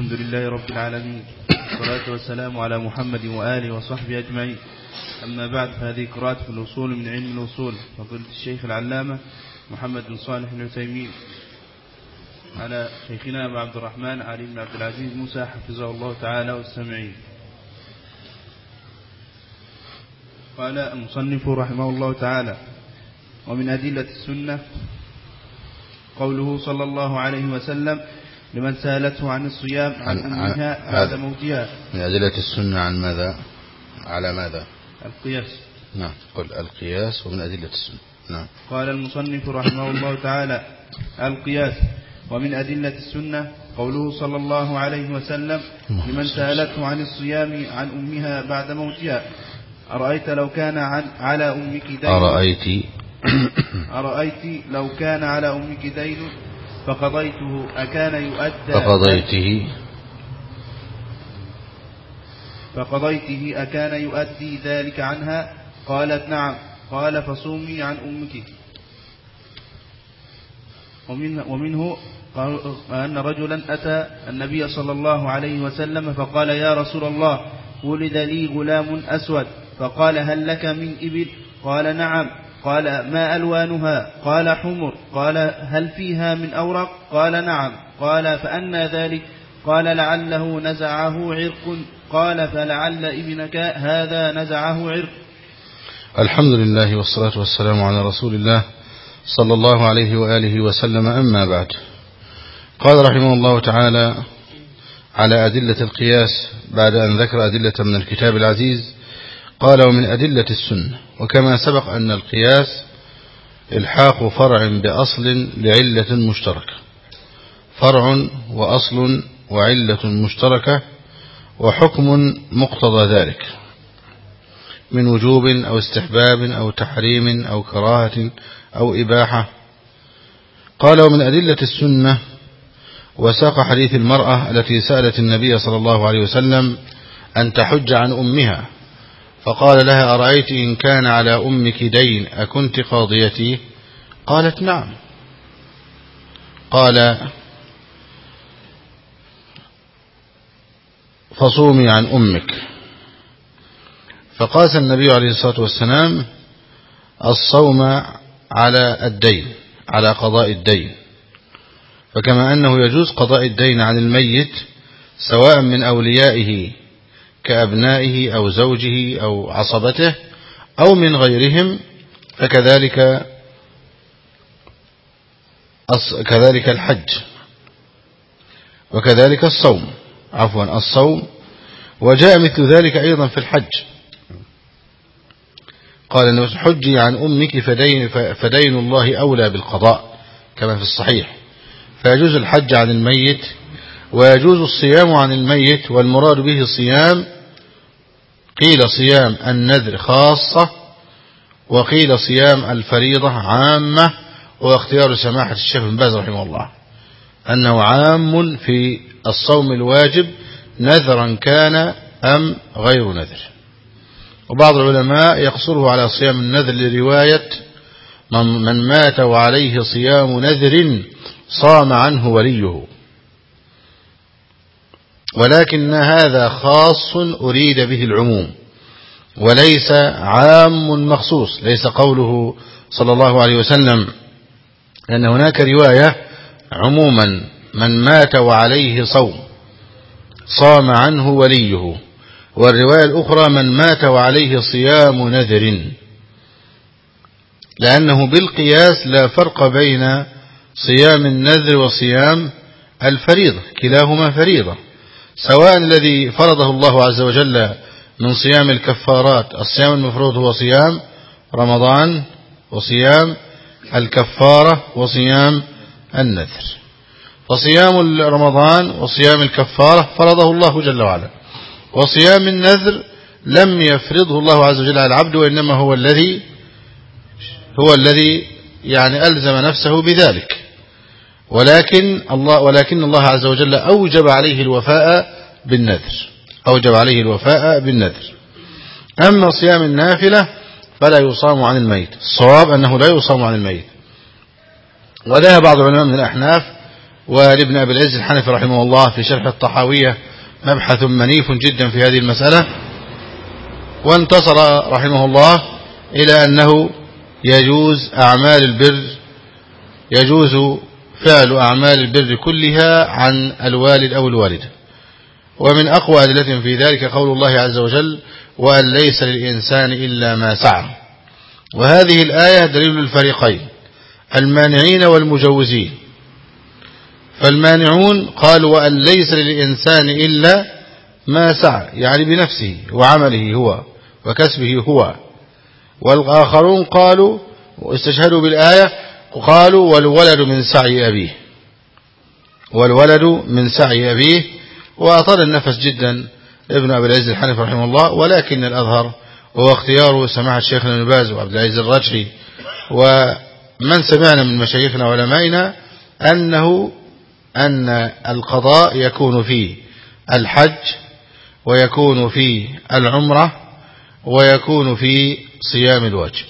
الحمد لله رب العالمين، والصلاة والسلام على محمد وآله وصحبه أجمعين. أما بعد، فهذه قراءة في الأصول من علم الأصول، فضيلة الشيخ العلامة محمد بن صالح العثيمين على شيخنا أبو عبد الرحمن علي بن عبد العزيز موسى حفظه الله تعالى والسامعين. قال المصنف رحمه الله تعالى: ومن أدلة السنة قوله صلى الله عليه وسلم لمن سألته عن الصيام عن أمها بعد موتها. من أدلة السنة عن ماذا؟ على ماذا؟ القياس. نعم، قل القياس ومن أدلة السنة. نعم. قال المصنف رحمه الله تعالى: القياس. ومن أدلة السنة قوله صلى الله عليه وسلم لمن سألته عن الصيام عن أمها بعد موتها: أرأيت لو كان على أمك دين أرأيت لو كان على أمك دين فقضيته أكان يؤدي ذلك عنها؟ قالت: نعم. قال: فصومي عن أمك. ومنه أن رجلا أتى النبي صلى الله عليه وسلم فقال: يا رسول الله، ولد لي غلام أسود. فقال: هل لك من إبل؟ قال: نعم. قال: ما ألوانها؟ قال: حمر. قال: هل فيها من أورق؟ قال: نعم. قال: فأنى ذلك؟ قال: لعله نزعه عرق. قال: فلعل ابنك هذا نزعه عرق. الحمد لله والصلاة والسلام على رسول الله صلى الله عليه وآله وسلم. أما بعد، قال رحمه الله تعالى على أدلة القياس بعد أن ذكر أدلة من الكتاب العزيز، قال: ومن أدلة السنة. وكما سبق أن القياس الحاق فرع بأصل لعلة مشتركة، فرع وأصل وعلة مشتركة وحكم مقتضى ذلك من وجوب أو استحباب أو تحريم أو كراهة أو إباحة. قال: ومن أدلة السنة، وساق حديث المرأة التي سألت النبي صلى الله عليه وسلم أن تحج عن أمها، فقال لها: أرأيت إن كان على أمك دين أكنت قاضيتي؟ قالت: نعم. قال: فصومي عن أمك. فقاس النبي عليه الصلاة والسلام الصوم على الدين، على قضاء الدين. فكما أنه يجوز قضاء الدين عن الميت سواء من أوليائه كأبنائه أو زوجه أو عصبته أو من غيرهم، فكذلك الحج وكذلك الصوم، الصوم. وجاء مثل ذلك أيضا في الحج. قال: إن حجي عن أمك فدين الله أولى بالقضاء، كما في الصحيح. فيجوز الحج عن الميت ويجوز الصيام عن الميت. والمراد به صيام، قيل صيام النذر خاصة، وقيل صيام الفريضة عامة. واختيار سماحة الشيخ بن باز رحمه الله أنه عام في الصوم الواجب نذرا كان أم غير نذر. وبعض العلماء يقصره على صيام النذر لرواية من مات وعليه صيام نذر صام عنه وليه. ولكن هذا خاص أريد به العموم وليس عام مخصوص. ليس قوله صلى الله عليه وسلم، لأن هناك رواية عموما: من مات وعليه صوم صام عنه وليه. والرواية الأخرى: من مات وعليه صيام نذر. لأنه بالقياس لا فرق بين صيام النذر وصيام الفريضة، كلاهما فريضة. سواء الذي فرضه الله عز وجل من صيام الكفارات، الصيام المفروض هو صيام رمضان وصيام الكفارة وصيام النذر. فصيام رمضان وصيام الكفارة فرضه الله جل وعلا، وصيام النذر لم يفرضه الله عز وجل على العبد، وإنما هو الذي يعني ألزم نفسه بذلك. ولكن الله عز وجل أوجب عليه الوفاء بالنذر. أما صيام النافلة فلا يصام عن الميت. الصواب أنه لا يصام عن الميت. وذهب بعض العلماء من الأحناف ولابن أبي العز الحنفي رحمه الله في شرح الطحاوية مبحث منيف جدا في هذه المسألة، وانتصر رحمه الله إلى أنه يجوز فعل أعمال البر كلها عن الوالد أو الوالدة. ومن أقوى أدلة في ذلك قول الله عز وجل: وأن ليس للإنسان إلا ما سعى. وهذه الآية دليل الفريقين، المانعين والمجوزين. فالمانعون قالوا: وأن ليس للإنسان إلا ما سعى، يعني بنفسه وعمله هو وكسبه هو. والآخرون قالوا واستشهدوا بالآية قالوا: والولد من سعي أبيه، والولد من سعي أبيه. وأطال النفس جدا ابن أبي العز الحنفي رحمه الله، ولكن الأظهر وهو اختيار سماحة شيخنا ابن باز وعبد العزيز الرجحي ومن سمعنا من مشايخنا وعلمائنا أن القضاء يكون فيه الحج، ويكون فيه العمرة، ويكون فيه صيام الواجب.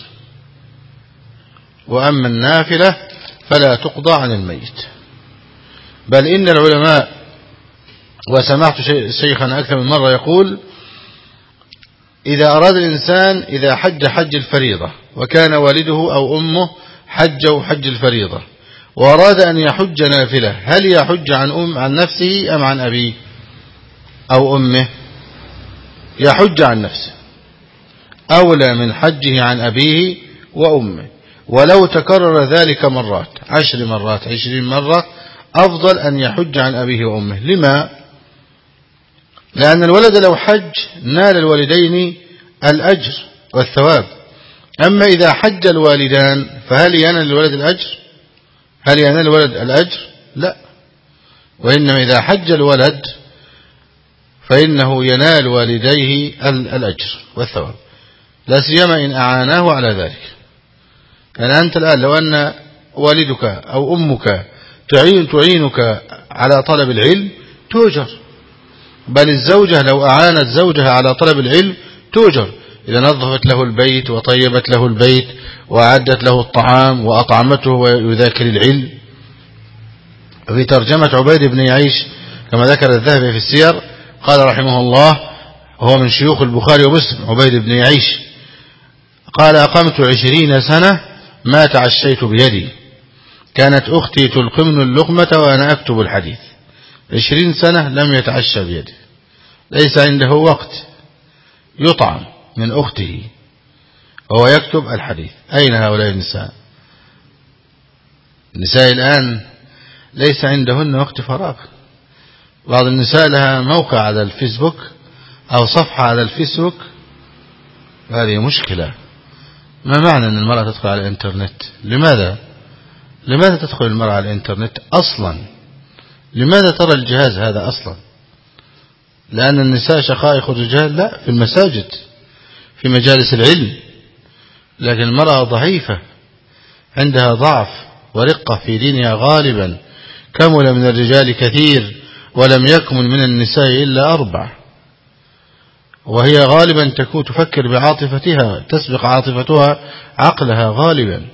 وأما النافلة فلا تقضى عن الميت. بل إن العلماء، وسمعت شيخنا أكثر من مرة يقول: إذا أراد الإنسان إذا حج الفريضة وكان والده أو أمه حجوا حج الفريضة وأراد أن يحج نافلة، هل يحج عن نفسه أم عن أبيه أو أمه؟ يحج عن نفسه، أولى من حجه عن أبيه وأمه. ولو تكرر ذلك مرات 10 مرات 20 مرة أفضل أن يحج عن أبيه وأمه. لما؟ لأن الولد لو حج نال الوالدين الأجر والثواب. أما إذا حج الوالدان فهل ينال الولد الأجر؟ هل ينال الولد الأجر؟ لا. وإنما إذا حج الولد فإنه ينال والديه الأجر والثواب، لا سيما إن أعاناه على ذلك. يعني أنت الآن لو أن والدك أو أمك تعينك على طلب العلم تؤجر، بل الزوجة لو أعانت زوجها على طلب العلم تؤجر، إذا نظفت له البيت وطيبت له البيت وأعدت له الطعام وأطعمته ويذاكر العلم. في ترجمة عبيد بن يعيش كما ذكر الذهبي في السير قال رحمه الله، وهو من شيوخ البخاري ومسلم، عبيد بن يعيش قال: أقمت 20 سنة ما تعشيت بيدي، كانت أختي تلقمن اللقمة وأنا أكتب الحديث. 20 سنة لم يتعشى بيده، ليس عنده وقت يطعم من أخته وهو يكتب الحديث. أين هؤلاء النساء؟ النساء الآن ليس عندهن وقت فراغ. بعض النساء لها موقع على الفيسبوك أو صفحة على الفيسبوك، هذه مشكلة. ما معنى أن المرأة تدخل على الإنترنت؟ لماذا تدخل المرأة على الإنترنت أصلا؟ لماذا ترى الجهاز هذا أصلا؟ لأن النساء شقائق الرجال؟ لا، في المساجد في مجالس العلم. لكن المرأة ضعيفة، عندها ضعف ورقة في دينها غالبا. كمل من الرجال كثير ولم يكمل من النساء إلا 4، وهي غالبا تفكر بعاطفتها، تسبق عاطفتها عقلها غالبا.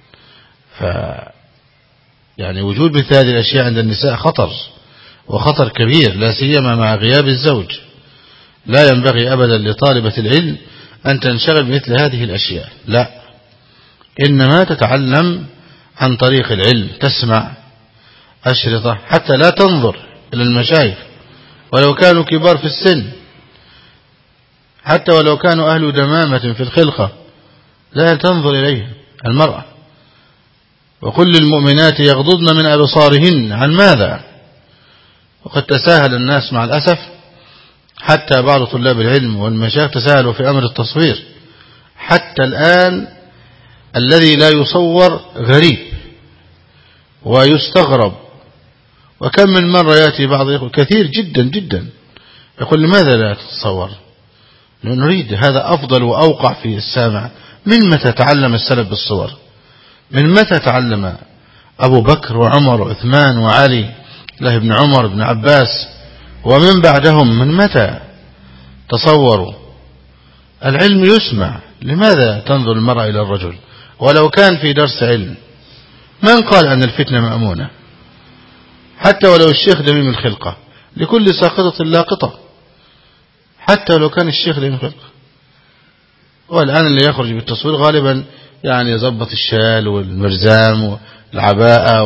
يعني وجود مثل هذه الأشياء عند النساء خطر، وخطر كبير، لا سيما مع غياب الزوج. لا ينبغي أبدا لطالبة العلم أن تنشغل بمثل هذه الأشياء، لا، إنما تتعلم عن طريق العلم، تسمع أشرطة، حتى لا تنظر إلى المشايخ ولو كانوا كبار في السن، حتى ولو كانوا أهل دمامة في الخلقة، لا تنظر إليهم المرأة. وقل للمؤمنات يغضضن من أبصارهن. عن ماذا؟ وقد تساهل الناس مع الأسف، حتى بعض طلاب العلم والمشايخ تساهلوا في أمر التصوير. حتى الآن الذي لا يصور غريب ويستغرب. وكم من مرة يأتي بعض يقول كثير جدا جدا يقول: لماذا لا تتصور؟ نريد هذا أفضل وأوقع في السامع. من متى تعلم السلف بالصور؟ من متى تعلم أبو بكر وعمر وعثمان وعلي، الله بن عمر بن عباس ومن بعدهم؟ من متى تصوروا؟ العلم يسمع. لماذا تنظر المرأة إلى الرجل ولو كان في درس علم؟ من قال أن الفتنة مأمونة؟ حتى ولو الشيخ دميم الخلقة، لكل ساقطة لاقطة، حتى لو كان الشيخ دميم الخلقة. والآن اللي يخرج بالتصوير غالبا يعني يضبط الشال والمرزام والعباءة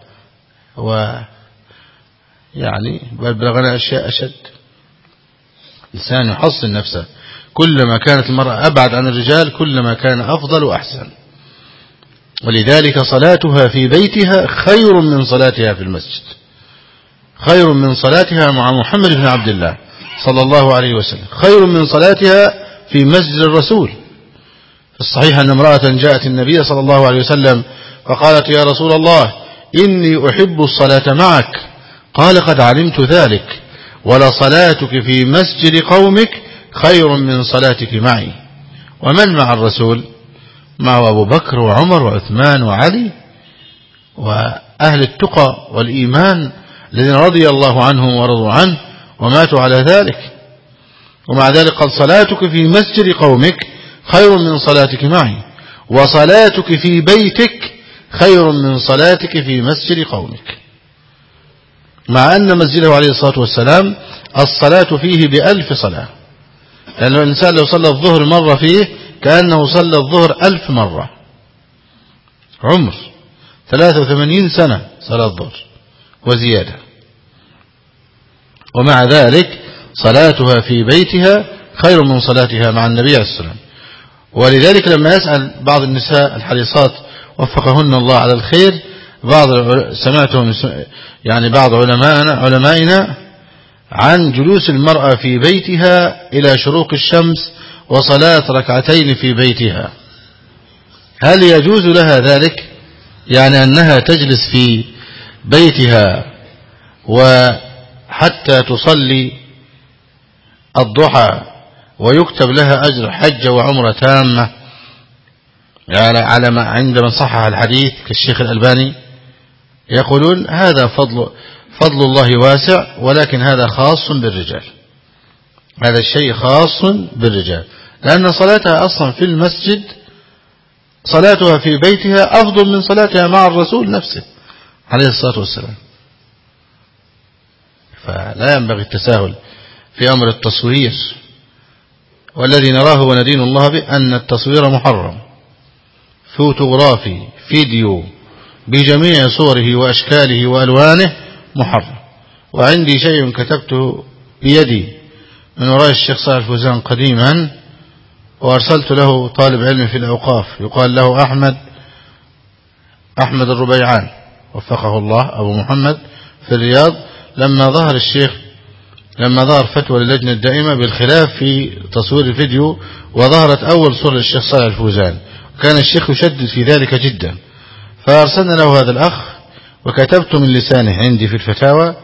يعني بلغنا أشياء أشد. الإنسان يحصن نفسه، كلما كانت المرأة أبعد عن الرجال كلما كان أفضل وأحسن. ولذلك صلاتها في بيتها خير من صلاتها في المسجد، خير من صلاتها مع محمد بن عبد الله صلى الله عليه وسلم، خير من صلاتها في مسجد الرسول. في الصحيح أن امرأة جاءت النبي صلى الله عليه وسلم فقالت: يا رسول الله إني أحب الصلاة معك. قال: قد علمت ذلك، ولصلاتك في مسجد قومك خير من صلاتك معي. ومن مع الرسول؟ معه أبو بكر وعمر وعثمان وعلي وأهل التقى والإيمان الذين رضي الله عنهم ورضوا عنه وماتوا على ذلك. ومع ذلك قال: صلاتك في مسجد قومك خير من صلاتك معي، وصلاتك في بيتك خير من صلاتك في مسجد قومك. مع أن مسجده عليه الصلاة والسلام الصلاة فيه ب1000 صلاة، لأن الإنسان لو صلى الظهر مرة فيه كأنه صلى الظهر 1000 مرة. عمر 83 سنة صلاة الظهر وزيادة. ومع ذلك صلاتها في بيتها خير من صلاتها مع النبي عليه الصلاة والسلام. ولذلك لما يسأل بعض النساء الحريصات وفقهن الله على الخير، سمعتهم يعني بعض علمائنا عن جلوس المرأة في بيتها إلى شروق الشمس وصلاة ركعتين في بيتها، هل يجوز لها ذلك؟ يعني أنها تجلس في بيتها وحتى تصلي الضحى ويكتب لها أجر حجة وعمرة تامة، يعني على ما عند من صحح الحديث كالشيخ الألباني يقولون هذا فضل الله واسع، ولكن هذا خاص بالرجال، هذا الشيء خاص بالرجال، لأن صلاتها أصلا في المسجد صلاتها في بيتها أفضل من صلاتها مع الرسول نفسه عليه الصلاة والسلام. فلا ينبغي التساهل في أمر التصوير، والذي نراه وندين الله به أن التصوير محرم، فوتوغرافي فيديو بجميع صوره وأشكاله وألوانه محرم. وعندي شيء كتبته بيدي من وراء الشيخ صالح الفوزان قديما، وأرسلت له طالب علم في الأوقاف يقال له أحمد الربيعان وفقه الله أبو محمد في الرياض، لما ظهر فتوى للجنة الدائمة بالخلاف في تصوير الفيديو، وظهرت أول صورة للشيخ صالح الفوزان، كان الشيخ يشدد في ذلك جدا، فأرسلنا له هذا الأخ وكتبت من لسانه عندي في الفتاوى،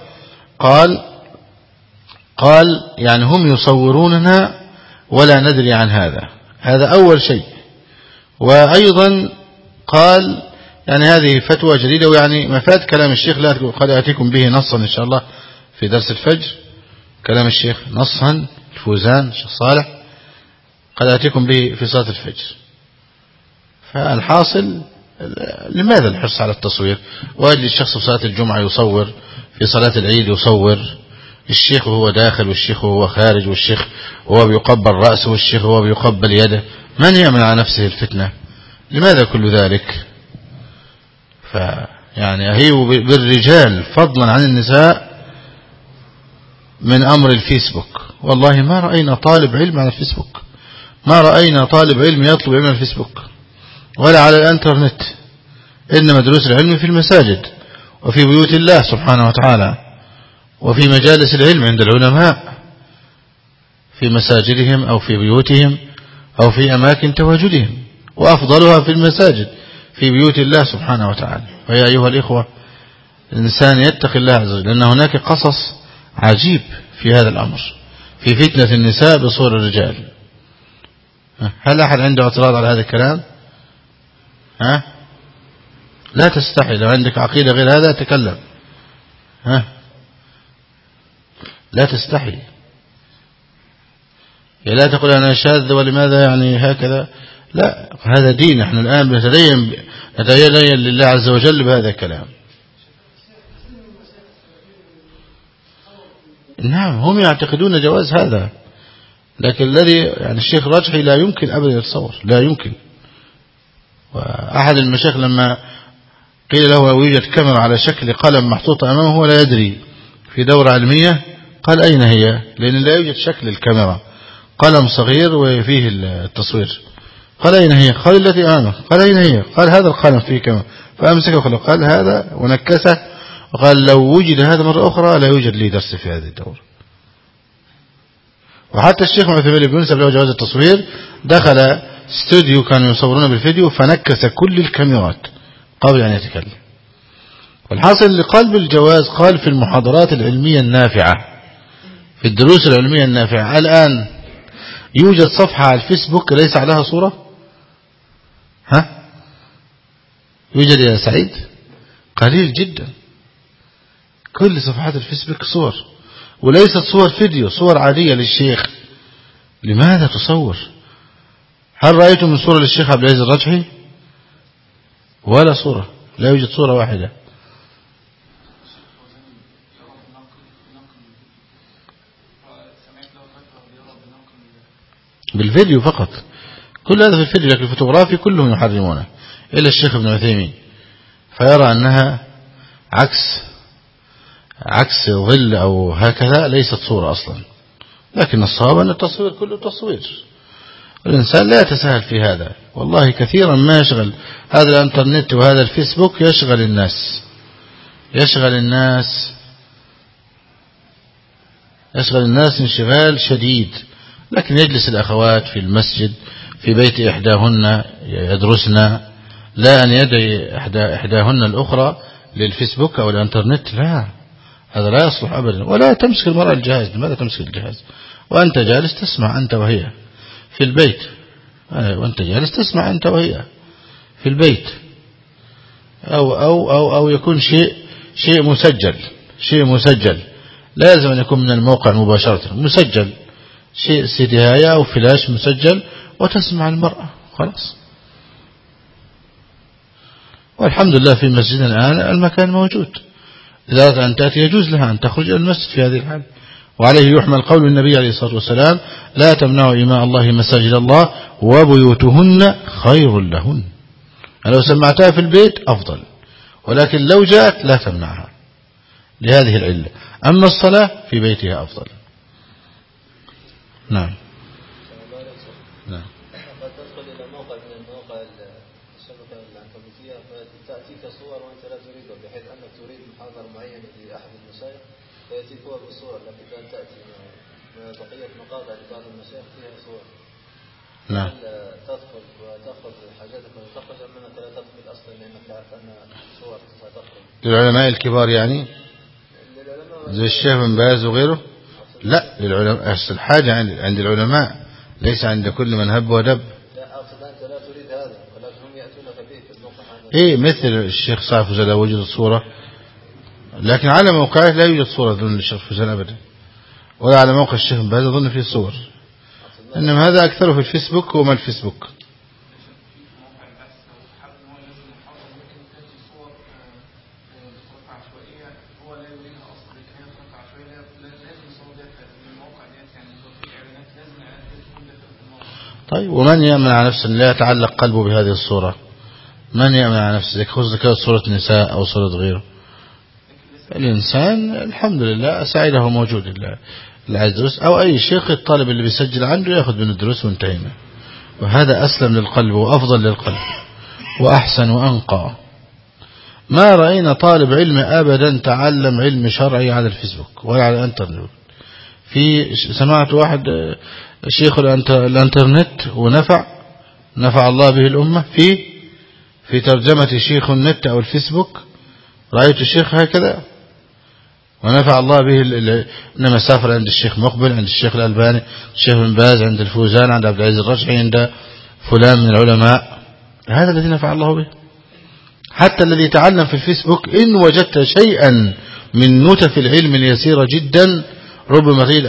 قال يعني هم يصوروننا ولا ندري عن هذا أول شيء. وأيضا قال يعني هذه فتوى جديدة، ويعني مفاد كلام الشيخ لا قد آتيكم به نصا إن شاء الله في درس الفجر، كلام الشيخ نصا الفوزان الشيخ صالح قد آتيكم به في صلاة الفجر. فالحاصل لماذا الحرص على التصوير؟ وأجل الشخص في صلاة الجمعة يصور، في صلاة العيد يصور، الشيخ وهو داخل والشيخ وهو خارج، والشيخ وهو بيقبل رأسه والشيخ وهو بيقبل يده، من يعمل على نفسه الفتنة؟ لماذا كل ذلك؟ فيعني أهيب بالرجال فضلا عن النساء من أمر الفيسبوك. والله ما رأينا طالب علم على الفيسبوك، ما رأينا طالب علم يطلب علم على الفيسبوك ولا على الانترنت، إنما دروس العلم في المساجد وفي بيوت الله سبحانه وتعالى، وفي مجالس العلم عند العلماء في مساجدهم أو في بيوتهم أو في أماكن تواجدهم، وأفضلها في المساجد في بيوت الله سبحانه وتعالى. ويا أيها الإخوة الإنسان يتقي الله عز وجل، لأن هناك قصص عجيب في هذا الأمر، في فتنة النساء بصور الرجال. هل أحد عنده اعتراض على هذا الكلام؟ لا تستحي، لو عندك عقيدة غير هذا تكلم، لا تستحي، لا تقول أنا شاذ ولماذا يعني هكذا، لا، هذا دين، نحن الآن نتدين لله عز وجل بهذا الكلام. نعم هم يعتقدون جواز هذا، لكن الذي يعني الشيخ رجحي لا يمكن أبدا يتصور، لا يمكن. وأحد المشايخ لما قيل له يوجد كاميرا على شكل قلم محطوطة أمامه هو لا يدري في دورة علمية، قال أين هي؟ لأن لا يوجد شكل الكاميرا، قلم صغير وفيه التصوير. قال أين هي؟ قال التي أمامه. قال أين هي؟ قال هذا القلم فيه كاميرا. فأمسكه وقال قال هذا ونكسه وقال لو وجد هذا مرة أخرى لا يوجد لي درس في هذه الدورة. وحتى الشيخ معتمر بن يونس له جواز التصوير دخل استوديو كانوا يصورون بالفيديو فنكس كل الكاميرات قبل أن يتكلم. والحاصل اللي قال بالجواز قال في المحاضرات العلمية النافعة، في الدروس العلمية النافعة. الآن يوجد صفحة على الفيسبوك ليس عليها صورة؟ ها؟ يوجد يا سعيد؟ قليل جدا. كل صفحات الفيسبوك صور، وليست صور فيديو، صور عادية للشيخ. لماذا تصور؟ هل رأيتم من صورة للشيخ عبد العزيز الرجحي؟ ولا صورة، لا يوجد صورة واحدة. بالفيديو فقط، كل هذا في الفيديو، لكن الفوتوغرافي كلهم يحرمونه إلا الشيخ ابن عثيمين، فيرى أنها عكس ظل أو هكذا، ليست صورة أصلا. لكن الصواب أن التصوير كله تصوير، والإنسان لا يتساهل في هذا. والله كثيرا ما يشغل هذا الانترنت وهذا الفيسبوك، يشغل الناس انشغال شديد. لكن يجلس الأخوات في المسجد في بيت إحداهن يدرسن، لا أن يدعي إحداهن الأخرى للفيسبوك أو الانترنت، لا، هذا لا يصلح أبدا. ولا تمسك المرأة الجهاز. لماذا تمسك الجهاز وأنت جالس تسمع أنت وهي في البيت؟ وأنت جالس تسمع أنت وهي في البيت، أو يكون شيء مسجل، لازم أن يكون من الموقع مباشرة مسجل، شيء سيديهاية أو فلاش مسجل، وتسمع المرأة خلاص. والحمد لله في مسجدنا الآن المكان موجود، إذا أردت أن تأتي يجوز لها أن تخرج إلى المسجد في هذه الحال. وعليه يحمل قول النبي عليه الصلاة والسلام: لا تمنعوا إماء الله مساجد الله وبيوتهن خير لهن. لو سمعتها في البيت أفضل، ولكن لو جاءت لا تمنعها لهذه العلة. أما الصلاة في بيتها أفضل. نعم. قد تدخل إلى موقع من المواقع الشبكة العنكبوتية فتأتيك صور وأنت لا تريدها، بحيث أنك تريد محاضرة معينة لأحد المشايخ فيأتيك هو بالصور، لكن لا تأتي بقية مقاطع لبعض المشايخ فيها صور. نعم. تدخل وتأخذ حاجاتك وتخرج، أنك لا تدخل أصلا لأنك تعرف أن صور ستخرج. للعلماء الكبار يعني زي الشيخ بن باز وغيره؟ لا، للعلماء. الحاجة عند العلماء، ليس عند كل من هب ودب. لا، أقصد أنت لا تريد هذا، ولكن هم يأتونك به في الموقع هذا. إيه، مثل الشيخ صالح فوزان لا وجد الصورة، لكن على موقعه لا يوجد صورة ظن الشيخ فوزان أبدا، ولا على موقع الشيخ بن باز ظن فيه صور. إنما هذا أكثره في الفيسبوك وما الفيسبوك. طيب، ومن يأمن على نفسه لا يتعلق قلبه بهذه الصورة؟ من يأمن على نفسه؟ خذ ذكر صورة نساء أو صورة غيره. الإنسان الحمد لله سعيده موجود، اللي عايز دروس أو أي شيخ، الطالب اللي بيسجل عنده يأخذ من الدروس وانتهينا. وهذا أسلم للقلب وأفضل للقلب وأحسن وأنقى. ما رأينا طالب علم أبدا تعلم علم شرعي على الفيسبوك ولا على الانترنت. سمعت واحد شيخ الانترنت ونفع الله به الأمة في ترجمة شيخ النت أو الفيسبوك. رأيت الشيخ هكذا ونفع الله به. إنما سافر عند الشيخ مقبل، عند الشيخ الألباني، الشيخ بن باز، عند الفوزان، عند عبد العزيز الرجحي، عند فلان من العلماء. هذا الذي نفع الله به. حتى الذي تعلم في الفيسبوك إن وجدت شيئا من نتف العلم اليسيرة جدا ربما تجد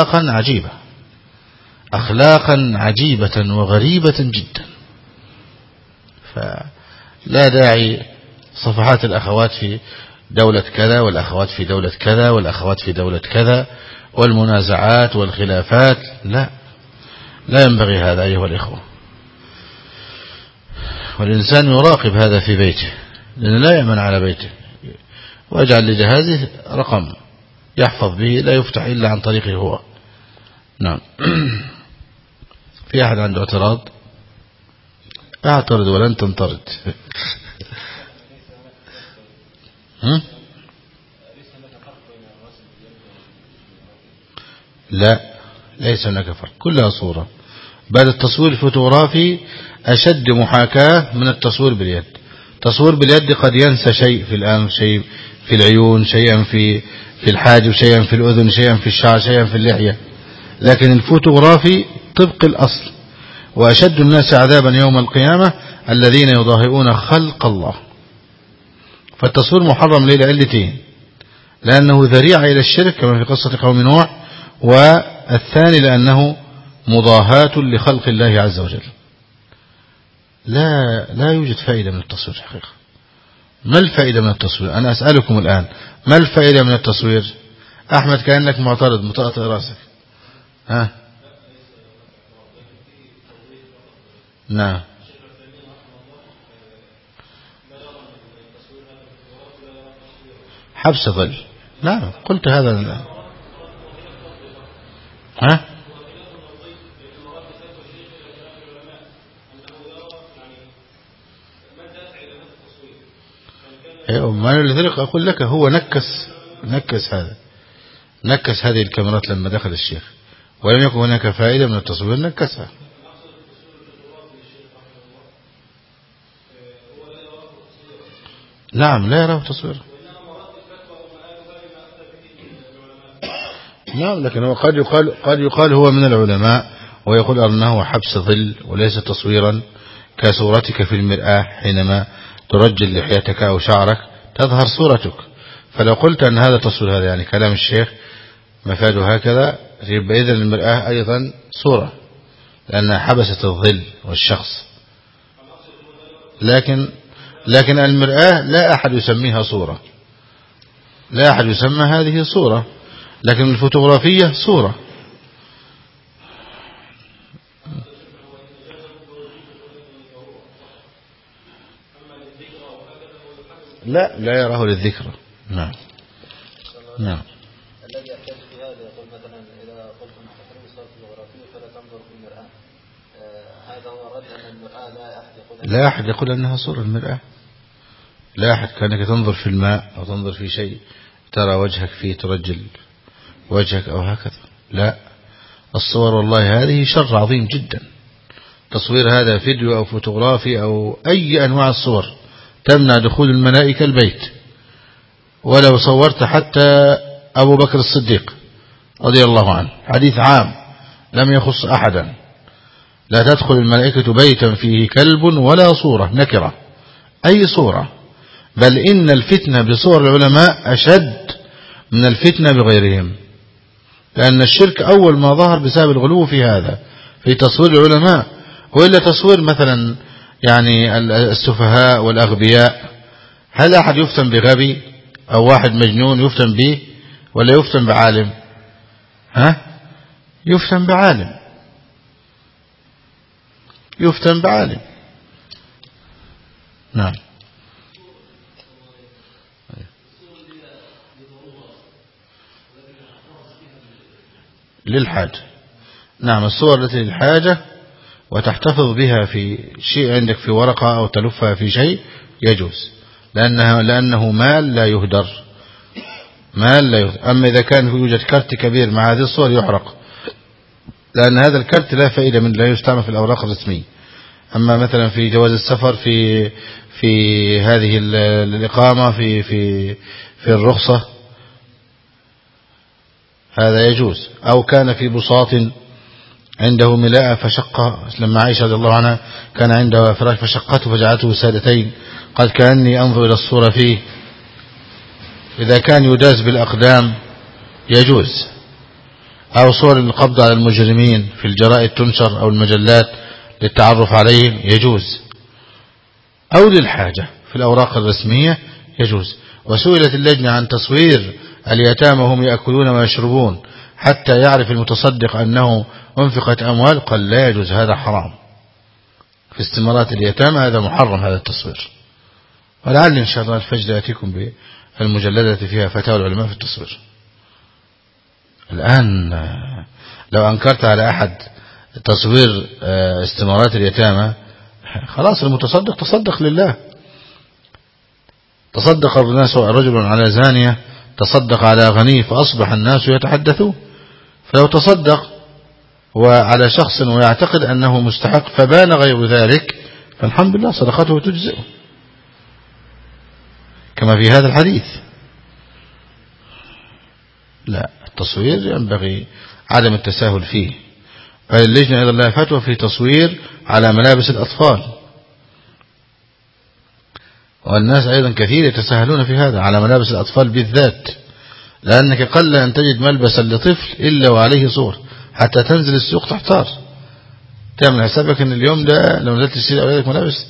أخلاقا عجيبة وغريبة جدا. فلا داعي صفحات الأخوات دولة كذا والأخوات في دولة كذا والأخوات في دولة كذا والمنازعات والخلافات. لا ينبغي هذا أيها الإخوة. والإنسان يراقب هذا في بيته، لأنه لا يأمن على بيته، ويجعل لجهازه رقم يحفظ به لا يفتح إلا عن طريقه هو. نعم. في أحد عنده اعتراض؟ اعترض ولن تنطرد. لا، ليس هناك فرق، كلها صورة، بل التصوير الفوتوغرافي أشد محاكاة من التصوير باليد. تصوير باليد قد ينسى شيء في الأنف، شيء في العيون، شيئا في الحاجب، شيئا في الأذن، شيئا في الشعر، شيئا في اللحية، لكن الفوتوغرافي طبق الأصل. وأشد الناس عذابا يوم القيامة الذين يضاهئون خلق الله. فالتصوير محرم ليه؟ لعلتين: لأنه ذريعة إلى الشرك كما في قصة قوم نوح، والثاني لأنه مضاهاة لخلق الله عز وجل. لا يوجد فائدة من التصوير حقيقة. ما الفائدة من التصوير؟ أنا أسألكم الآن، ما الفائدة من التصوير؟ أحمد كأنك معترض مطأطئ رأسك. نعم. حبس ظل. نعم قلت هذا الآن. ما لذلك أقول لك هو نكس هذه الكاميرات لما دخل الشيخ، ولم يكن هناك فائدة من التصوير، نكسها. نعم لا يراه تصوير. نعم، لكن هو قد يقال هو من العلماء ويقول أنه حبس ظل وليس تصويرا، كصورتك في المرآة حينما ترجل لحيتك أو شعرك تظهر صورتك. فلو قلت أن هذا تصوير، هذا يعني كلام الشيخ مفاده هكذا، يبقى إذن المرآة أيضا صورة لأنها حبست الظل والشخص. لكن المرآة لا أحد يسميها صورة، لا أحد يسمى هذه صورة، لكن الفوتوغرافية صورة. لا يراه للذكر. نعم. الذي يحتاج في هذا يقول مثلا إذا قلتم تحريم الصورة الفوتوغرافية فلا تنظر في المرآة، هذا هو رد أن المرآة لا أحد يقول أنها صورة المرآة. لا أحد كأنك تنظر في الماء أو تنظر في شيء ترى وجهك فيه، ترجل وجهك أو هكذا. لا، الصور والله هذه شر عظيم جدا. تصوير هذا فيديو أو فوتوغرافي أو أي أنواع الصور تمنع دخول الملائكة البيت. ولو صورت حتى أبو بكر الصديق رضي الله عنه، حديث عام لم يخص أحدا، لا تدخل الملائكة بيتا فيه كلب ولا صورة نكرة، أي صورة. بل إن الفتنة بصور العلماء أشد من الفتنة بغيرهم، لأن الشرك أول ما ظهر بسبب الغلو في هذا، في تصوير العلماء. وإلا تصوير مثلا يعني السفهاء والأغبياء، هل أحد يفتن بغبي أو واحد مجنون يفتن به ولا يفتن بعالم؟ يفتن بعالم. نعم. للحاجة. نعم، الصور التي للحاجة وتحتفظ بها في شيء عندك في ورقة أو تلفها في شيء يجوز، لأنه مال لا يهدر. أما إذا كان يوجد كرت كبير مع هذه الصور يحرق، لأن هذا الكرت لا فائدة من، لا يستعمل في الأوراق الرسمية. أما مثلا في جواز السفر، في هذه الإقامة، في الرخصة، هذا يجوز. أو كان في بساط عنده ملاءة فشقة، لما عائشة رضي الله عنها كان عنده فراش فشقته فجعلته سادتين، قال كأني أنظر إلى الصورة فيه. إذا كان يداس بالأقدام يجوز. أو صور القبض على المجرمين في الجرائد تنشر أو المجلات للتعرف عليهم يجوز. أو للحاجة في الأوراق الرسمية يجوز. وسئلت اللجنة عن تصوير اليتامى وهم يأكلون ويشربون حتى يعرف المتصدق أنه أنفقت أموال، قال لا يجوز، هذا حرام في استمارات اليتامى، هذا محرم هذا التصوير. ولعل إن شاء الله الفجر يأتيكم بالمجلدة فيها فتاوى العلماء في التصوير. الآن لو أنكرت على أحد تصوير استمارات اليتامى خلاص المتصدق تصدق لله. تصدق الناس رجل على زانية تصدق على غني فأصبح الناس يتحدثون. فلو تصدق وعلى شخص ويعتقد أنه مستحق فبان غير ذلك فالحمد لله صدقته تجزئه كما في هذا الحديث. لا، التصوير ينبغي عدم التساهل فيه. فاللجنة أيضا لها فتوى في تصوير على ملابس الأطفال، والناس أيضا كثير يتساهلون في هذا على ملابس الأطفال بالذات، لأنك قل أن تجد ملبسا لطفل إلا وعليه صور، حتى تنزل السوق تحتار، تعمل حسابك أن اليوم ده لو نزلت تشتري أولادك ملابس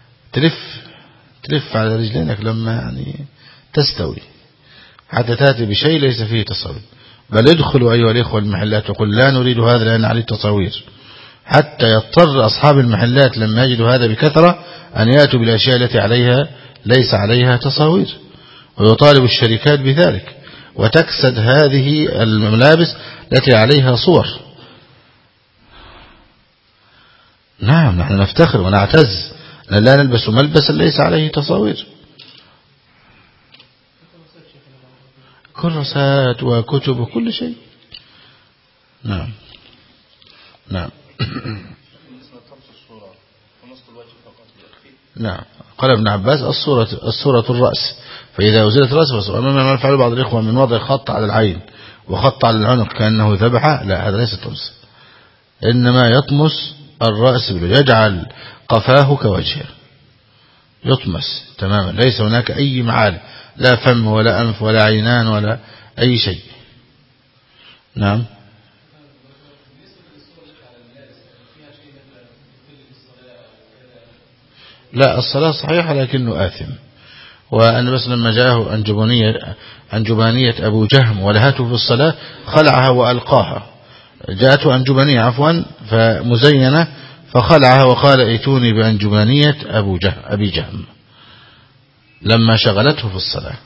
تلف على رجلينك لما يعني تستوي، حتى تأتي بشيء ليس فيه تصوير. بل ادخلوا أيها الإخوة المحلات وقل لا نريد هذا لأن عليه تصوير، حتى يضطر أصحاب المحلات لما يجدوا هذا بكثرة أن يأتوا بالأشياء التي ليس عليها تصاوير، ويطالب الشركات بذلك، وتكسد هذه الملابس التي عليها صور. نعم، نحن نفتخر ونعتز أن لا نلبس ملبسا ليس عليه تصاوير. كراسات وكتب وكل شيء. نعم نعم. نعم. قال ابن عباس الصورة الرأس، فإذا أزيلت الرأس أمام ما يفعل بعض الإخوة من وضع خط على العين وخط على العنق كأنه ذبحه، لا، هذا ليس طمس، إنما يطمس الرأس يجعل قفاه كوجهه، يطمس تماما، ليس هناك أي معالم، لا فم ولا أنف ولا عينان ولا أي شيء. نعم. لا، الصلاة صحيحة لكنه آثم. وأن بس لما جاءه أنجبانية أبو جهم ولهته في الصلاة خلعها وألقاها، جاءته أنجبانية عفوا فمزينة فخلعها وقال ائتوني بأنجبانية أبي جهم لما شغلته في الصلاة.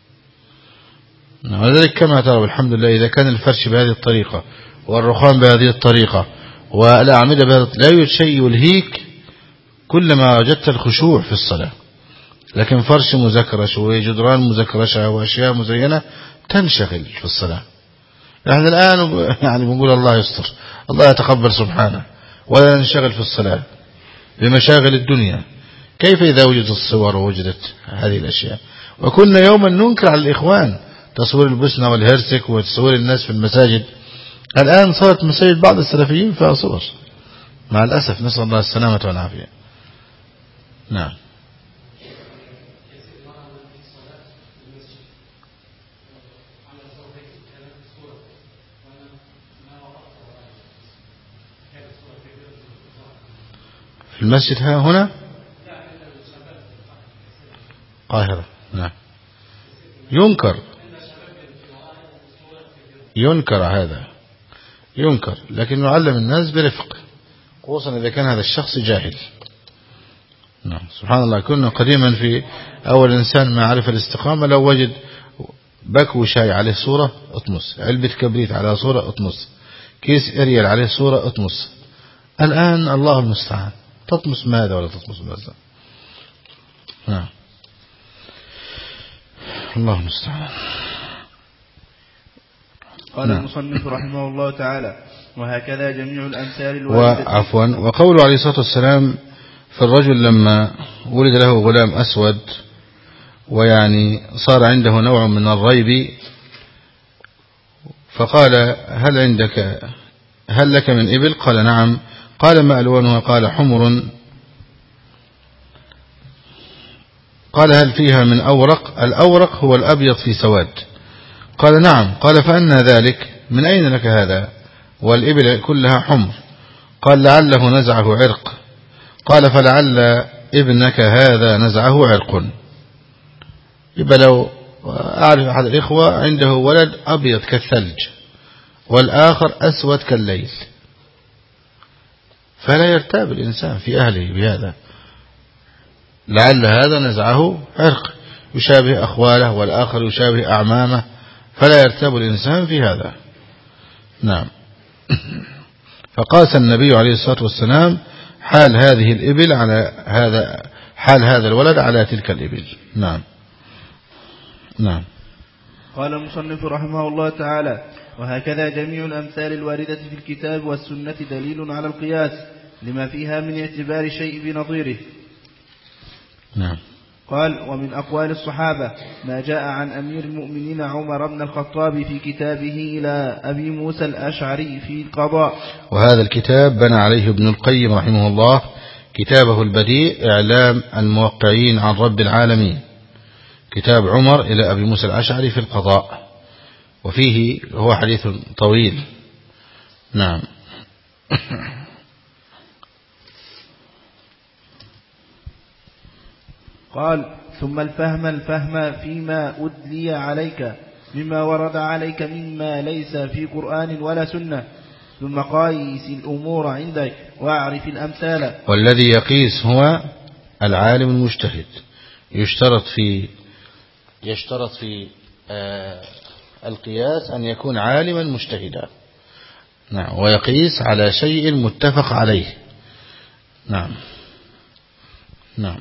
وذلك كما ترى الحمد لله إذا كان الفرش بهذه الطريقة والرخام بهذه الطريقة والأعمدة بهذه لا يوجد شيء يلهيك كلما وجدت الخشوع في الصلاة. لكن فرش مزكرش وجدران مزكرشة وأشياء مزينة تنشغل في الصلاة. نحن الآن يعني بنقول الله يستر، الله يتقبل سبحانه، ولا ننشغل في الصلاة بمشاغل الدنيا. كيف إذا وجدت الصور ووجدت هذه الأشياء؟ وكنا يوما ننكر على الإخوان تصوير البسنة والهرسك وتصوير الناس في المساجد. الآن صارت مساجد بعض السلفيين فيها صور مع الأسف، نسأل الله السلامة والعافية. نعم. في المسجد هنا القاهرة. نعم. ينكر هذا، ينكر، لكن نعلم الناس برفق، خصوصا إذا كان هذا الشخص جاهل. نعم. سبحان الله، كنا قديما في أول إنسان ما عرف الاستقامة لو وجد بكو شاي عليه صورة اطمس، علبة كبريت على صورة اطمس، كيس اريال عليه صورة اطمس. الآن الله المستعان، تطمس ماذا ولا تطمس ماذا؟ نعم. الله المستعان. قال المصنف رحمه الله تعالى: وهكذا جميع الأمثال وعفوا. وقوله عليه الصلاة والسلام في الرجل لما ولد له غلام أسود ويعني صار عنده نوع من الريب فقال هل لك من إبل؟ قال نعم. قال ما ألوانها؟ قال حمر. قال هل فيها من أورق؟ الأورق هو الأبيض في سواد. قال نعم. قال فأنى ذلك؟ من أين لك هذا؟ والإبل كلها حمر. قال لعله نزعه عرق. قال فلعل ابنك هذا نزعه عرق. يبقى لو أعرف أحد الإخوة عنده ولد أبيض كالثلج والآخر أسود كالليل، فلا يرتاب الإنسان في أهله بهذا، لعل هذا نزعه عرق يشابه أخواله والآخر يشابه أعمامه، فلا يرتاب الإنسان في هذا. نعم. فقاس النبي عليه الصلاة والسلام حال هذه الإبل على هذا، حال هذا الولد على تلك الإبل. نعم. نعم. قال المصنف رحمه الله تعالى: وهكذا جميع الأمثال الواردة في الكتاب والسنة دليل على القياس لما فيها من اعتبار شيء بنظيره. نعم. قال: ومن أقوال الصحابة ما جاء عن أمير المؤمنين عمر بن الخطاب في كتابه إلى أبي موسى الأشعري في القضاء. وهذا الكتاب بنى عليه ابن القيم رحمه الله كتابه البديع إعلام الموقعين عن رب العالمين، كتاب عمر إلى أبي موسى الأشعري في القضاء، وفيه هو حديث طويل. نعم. قال: ثم الفهم فيما أدلي عليك مما ورد عليك مما ليس في قرآن ولا سنة، ثم قايس الأمور عندك واعرف الأمثال. والذي يقيس هو العالم المجتهد، يشترط في القياس أن يكون عالما مجتهدا. نعم. ويقيس على شيء متفق عليه. نعم. نعم.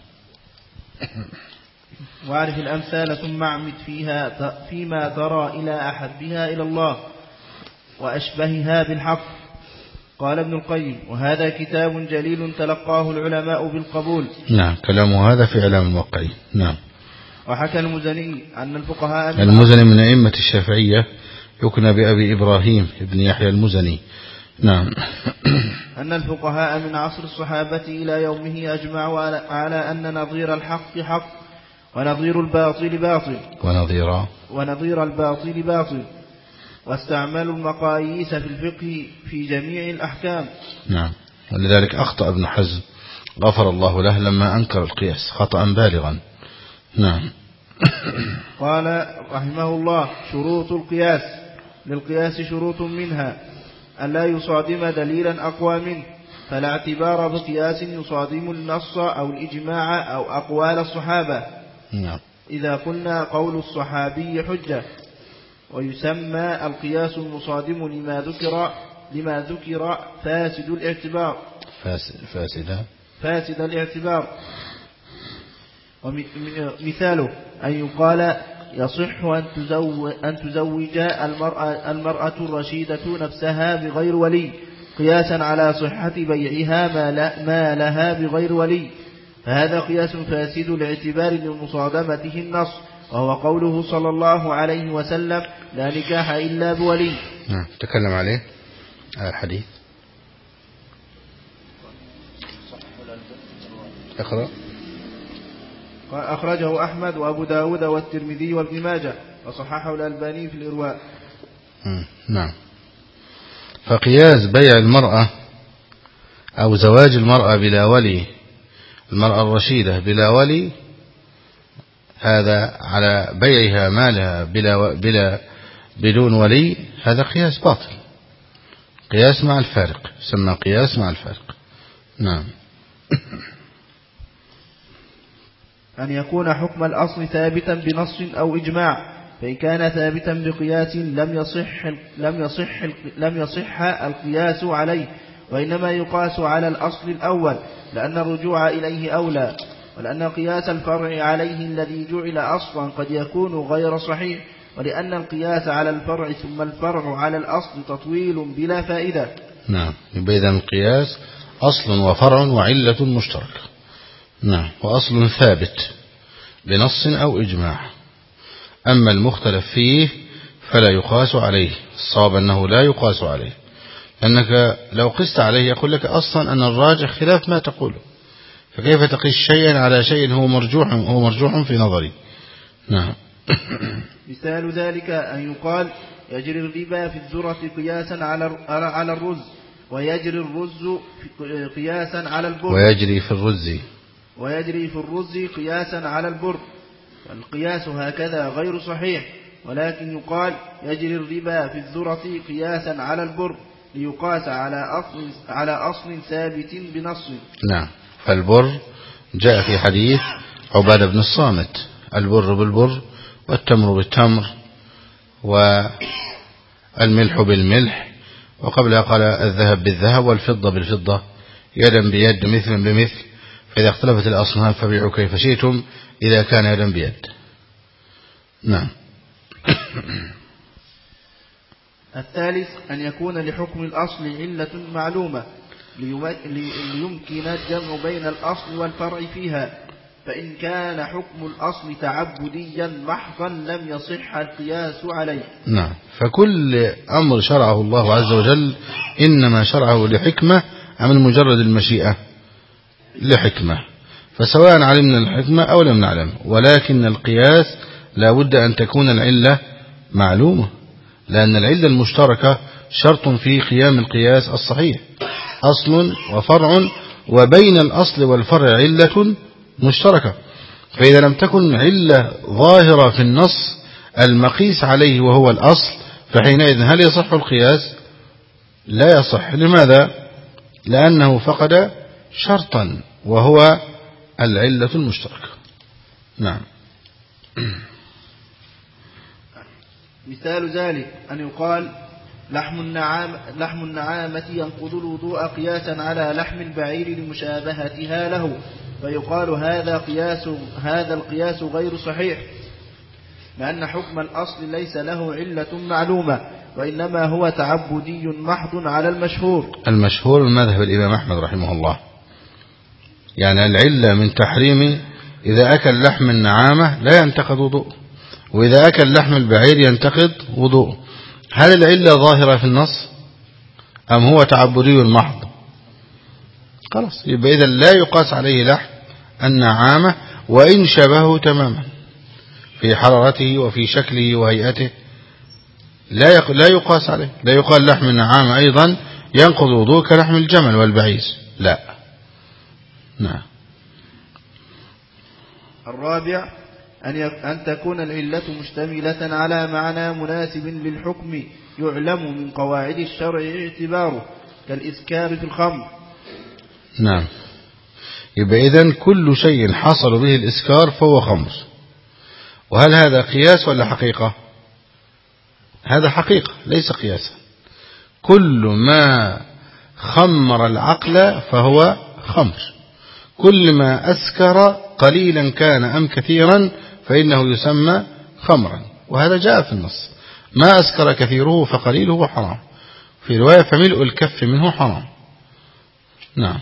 واعرف الأمثال ثم اعمد فيما ترى إلى أحبها إلى الله وأشبهها بالحق. قال ابن القيم: وهذا كتاب جليل تلقاه العلماء بالقبول. نعم. كلامه هذا في إعلام الموقعين. نعم. وحكى المزني أن الفقهاء المزني من أئمة الشافعية، يكنى بأبي إبراهيم ابن يحيى المزني. نعم. أن الفقهاء من عصر الصحابة إلى يومه أجمعوا على أن نظير الحق حق ونظير الباطل باطل ونظير الباطل باطل، واستعملوا المقاييس في الفقه في جميع الأحكام. نعم. ولذلك أخطأ ابن حزم غفر الله له لما أنكر القياس خطأ بالغا. نعم. قال رحمه الله: شروط القياس: للقياس شروط منها أن لا يصادم دليلا أقوى منه، فلا اعتبار بقياس يصادم النص أو الإجماع أو أقوال الصحابة. نعم. إذا قلنا قول الصحابي حجة. ويسمى القياس المصادم لما ذكر فاسد الاعتبار. فاسد الاعتبار. ومثاله أن يقال: يصح أن تزوج المرأة الرشيدة نفسها بغير ولي، قياسا على صحة بيعها ما لها بغير ولي، فهذا قياس فاسد الاعتبار لمصادمته النص، وهو قوله صلى الله عليه وسلم: لا نكاح إلا بولي. نعم. تكلم عليه الحديث. اقرأ. أخرجه أحمد وأبو داود والترمذي وابن ماجه، وصححه الألباني في الإرواء. نعم. فقياس بيع المرأة أو زواج المرأة بلا ولي، المرأة الرشيدة بلا ولي، هذا على بيعها مالها بدون ولي، هذا قياس باطل، قياس مع الفارق، يسمى قياس مع الفارق. نعم. أن يكون حكم الأصل ثابتا بنص أو إجماع، فإن كان ثابتا بقياس لم يصح القياس عليه، وإنما يقاس على الأصل الأول، لأن الرجوع إليه أولى، ولأن قياس الفرع عليه الذي جعل أصلا قد يكون غير صحيح، ولأن القياس على الفرع ثم الفرع على الأصل تطويل بلا فائدة. نعم. يبقى إذن القياس أصل وفرع وعلة مشتركة. نعم. وأصل ثابت بنص أو إجماع. أما المختلف فيه فلا يقاس عليه، الصواب أنه لا يقاس عليه، لأنك لو قست عليه يقول لك أصلا أن الراجح خلاف ما تقوله، فكيف تقيس شيئا على شيء هو مرجوح في نظري. نعم. مثال ذلك أن يقال: يجري الربا في الذرة قياسا على الرز، ويجري الرز قياسا على البر، ويجري في الرز قياسا على البر، والقياس هكذا غير صحيح، ولكن يقال يجري الربا في الذرة قياسا على البر ليقاس على أصل ثابت بنص. نعم. فالبر جاء في حديث عبادة بن الصامت: البر بالبر والتمر بالتمر والملح بالملح، وقبلها قال الذهب بالذهب والفضة بالفضة يدا بيد مثلا بمثل، فإذا اختلفت الأصناف فبيعوا كيف شئتم إذا كان يدا بيد. نعم. الثالث أن يكون لحكم الأصل علة معلومة ليمكن الجمع بين الأصل والفرع فيها، فإن كان حكم الأصل تعبديا محضا لم يصح القياس عليه. نعم. فكل أمر شرعه الله عز وجل إنما شرعه لحكمة من مجرد المشيئة لحكمة، فسواء علمنا الحكمة أو لم نعلم، ولكن القياس لا بد أن تكون العلة معلومة، لأن العلة المشتركة شرط في قيام القياس الصحيح، أصل وفرع، وبين الأصل والفرع علة مشتركة، فإذا لم تكن علة ظاهرة في النص المقيس عليه وهو الأصل فحينئذ هل يصح القياس؟ لا يصح. لماذا؟ لأنه فقد شرطا وهو العلة المشتركة. نعم. مثال ذلك أن يقال لحم النعامة ينقض الوضوء قياسا على لحم البعير لمشابهتها له، فيقال هذا القياس غير صحيح، لأن حكم الأصل ليس له علة معلومة، وإنما هو تعبدي محض على المشهور من مذهب الإمام أحمد رحمه الله. يعني العلة من تحريم إذا أكل لحم النعامة لا ينتقض وضوء، وإذا أكل لحم البعير ينتقض وضوء. هل العلة ظاهرة في النص أم هو تعبدي محض؟ خلاص، يبقى إذا لا يقاس عليه لحم النعامة وإن شبهه تماما في حرارته وفي شكله وهيئته، لا يقاس عليه. لا يقال لحم النعامة أيضا ينقض وضوء كلحم الجمل والبعير، لا. نعم. الرابع أن تكون العلة مشتملة على معنى مناسب للحكم يعلم من قواعد الشرع اعتباره، كالإسكار في الخمر. نعم. يبقى إذن كل شيء حصل به الإسكار فهو خمر. وهل هذا قياس ولا حقيقة؟ هذا حقيقة ليس قياسا. كل ما خمر العقل فهو خمر، كل ما أسكر قليلا كان أم كثيرا فإنه يسمى خمرا، وهذا جاء في النص: ما أسكر كثيره فقليله حرام، في رواية فملء الكف منه حرام. نعم.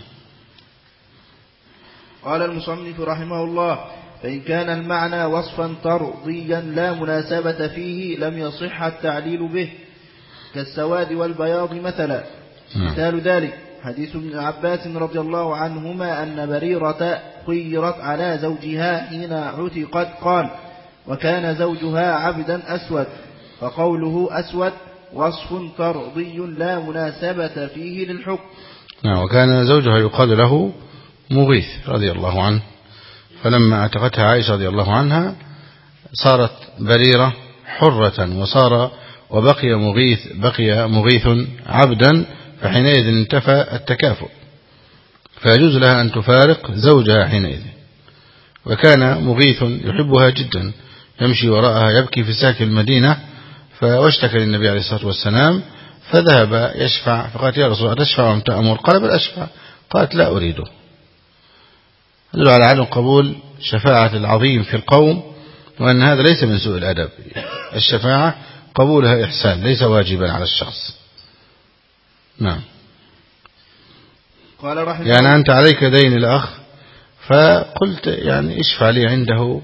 قال المصنف رحمه الله: فإن كان المعنى وصفا طرديا لا مناسبة فيه لم يصح التعليل به، كالسواد والبياض مثلا. مثال ذلك حديث ابن عباس رضي الله عنهما أن بريرة خيرت على زوجها حين عتقت، قال: وكان زوجها عبدا أسود، فقوله أسود وصف طردي لا مناسبة فيه للحكم. وكان زوجها يقال له مغيث رضي الله عنه، فلما اعتقتها عائشة رضي الله عنها صارت بريرة حرة، وبقي مغيث عبدا، فحينئذ انتفى التكافؤ، فيجوز لها أن تفارق زوجها حينئذ. وكان مغيث يحبها جدا، يمشي وراءها يبكي في ساك المدينة، واشتكى للنبي عليه الصلاة والسلام، فذهب يشفع، فقالت: يا رسول الله تشفع وأم تأمر؟ قال: بل أشفع. قالت: لا أريده. يدل على عدم قبول شفاعة العظيم في القوم، وأن هذا ليس من سوء الأدب. الشفاعة قبولها إحسان ليس واجبا على الشخص. نعم. يعني أنت عليك دين الأخ، فقلت يعني اشفع لي عنده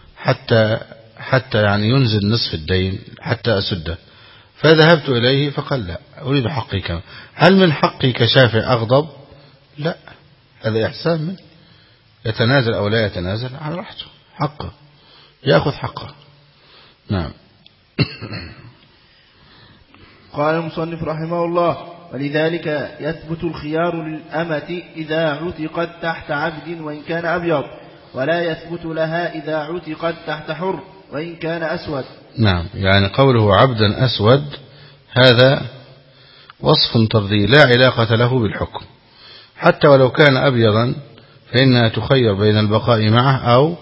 حتى يعني ينزل نصف الدين حتى أسده، فذهبت إليه فقال: لا أريد حقي كما. هل من حقي كشافع أغضب؟ لا، هذا إحسان منه، يتنازل أو لا يتنازل على راحته، حقه يأخذ حقه. نعم. قال المصنف رحمه الله: ولذلك يثبت الخيار للأمة إذا عتقت تحت عبد وإن كان أبيض، ولا يثبت لها إذا عتقت تحت حر وإن كان أسود. نعم، يعني قوله عبدا أسود هذا وصف طردي لا علاقة له بالحكم، حتى ولو كان أبيضا فإنها تخير بين البقاء معه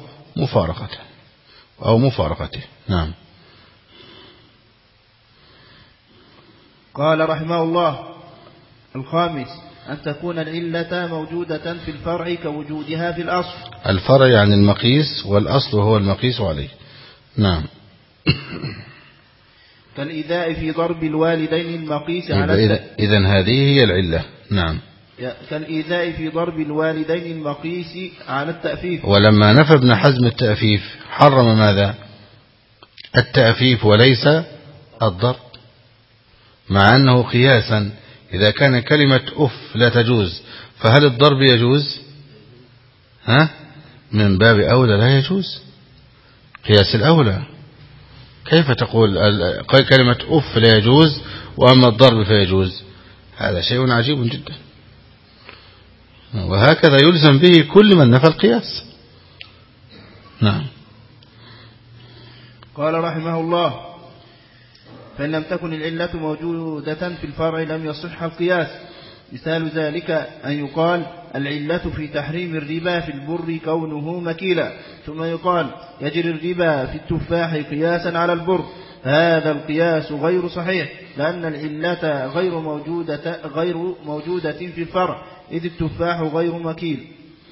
أو مفارقته. نعم. قال رحمه الله: الخامس أن تكون العلة موجودة في الفرع كوجودها في الأصل. الفرع يعني المقيس، والأصل هو المقيس عليه. نعم. كالإيذاء في ضرب الوالدين المقيس على إذن هذه هي العلة. نعم. كالإيذاء في ضرب الوالدين المقيس على التأفيف. ولما نفى ابن حزم التأفيف حرم ماذا؟ التأفيف وليس الضرب، مع أنه قياسا إذا كان كلمة أف لا تجوز فهل الضرب يجوز؟ من باب أولى لا يجوز، قياس الأولى. كيف تقول كلمة أف لا يجوز وأما الضرب فيجوز؟ هذا شيء عجيب جدا، وهكذا يلزم به كل من نفى القياس. نعم. قال رحمه الله: فإن لم تكن العلة موجودة في الفرع لم يصح القياس. مثال ذلك أن يقال العلة في تحريم الربا في البر كونه مكيلا، ثم يقال يجري الربا في التفاح قياسا على البر. هذا القياس غير صحيح، لأن العلة غير موجودة في الفرع، إذ التفاح غير مكيل.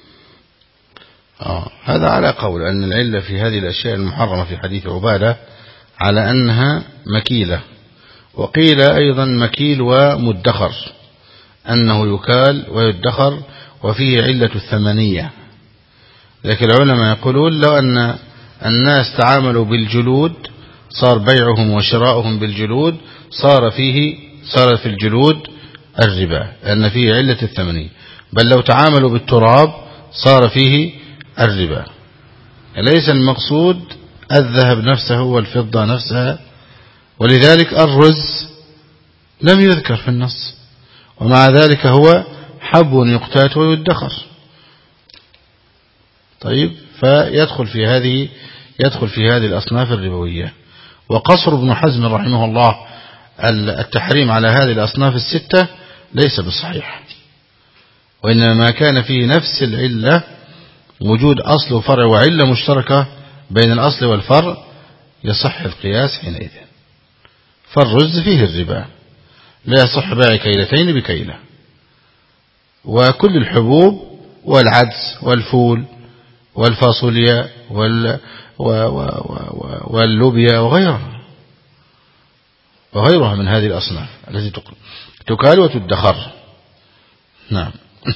هذا على قول أن العلة في هذه الأشياء المحرمة في حديث عبادة على أنها مكيلة، وقيل أيضا مكيل ومدخر، أنه يكال ويدخر وفيه علة الثمنية. لكن العلماء يقولون لو أن الناس تعاملوا بالجلود صار بيعهم وشراؤهم بالجلود صار في الجلود الربا، لأن فيه علة الثمنية. بل لو تعاملوا بالتراب صار فيه الربا. ليس المقصود الذهب نفسه والفضة نفسها، ولذلك الرز لم يذكر في النص، ومع ذلك هو حب يقتات ويدخر. طيب، فيدخل في هذه الأصناف الربوية. وقصر ابن حزم رحمه الله التحريم على هذه الأصناف الستة ليس بصحيح، وإنما كان فيه نفس العلة، وجود أصل وفرع وعلة مشتركة بين الأصل والفرع، يصح القياس حينئذ. فالرز فيه الربا، لا يصح بيع كيلتين بكيلة. وكل الحبوب والعدس والفول والفاصوليا واللوبيا وغيرها من هذه الأصناف التي تكال وتدخر. نعم.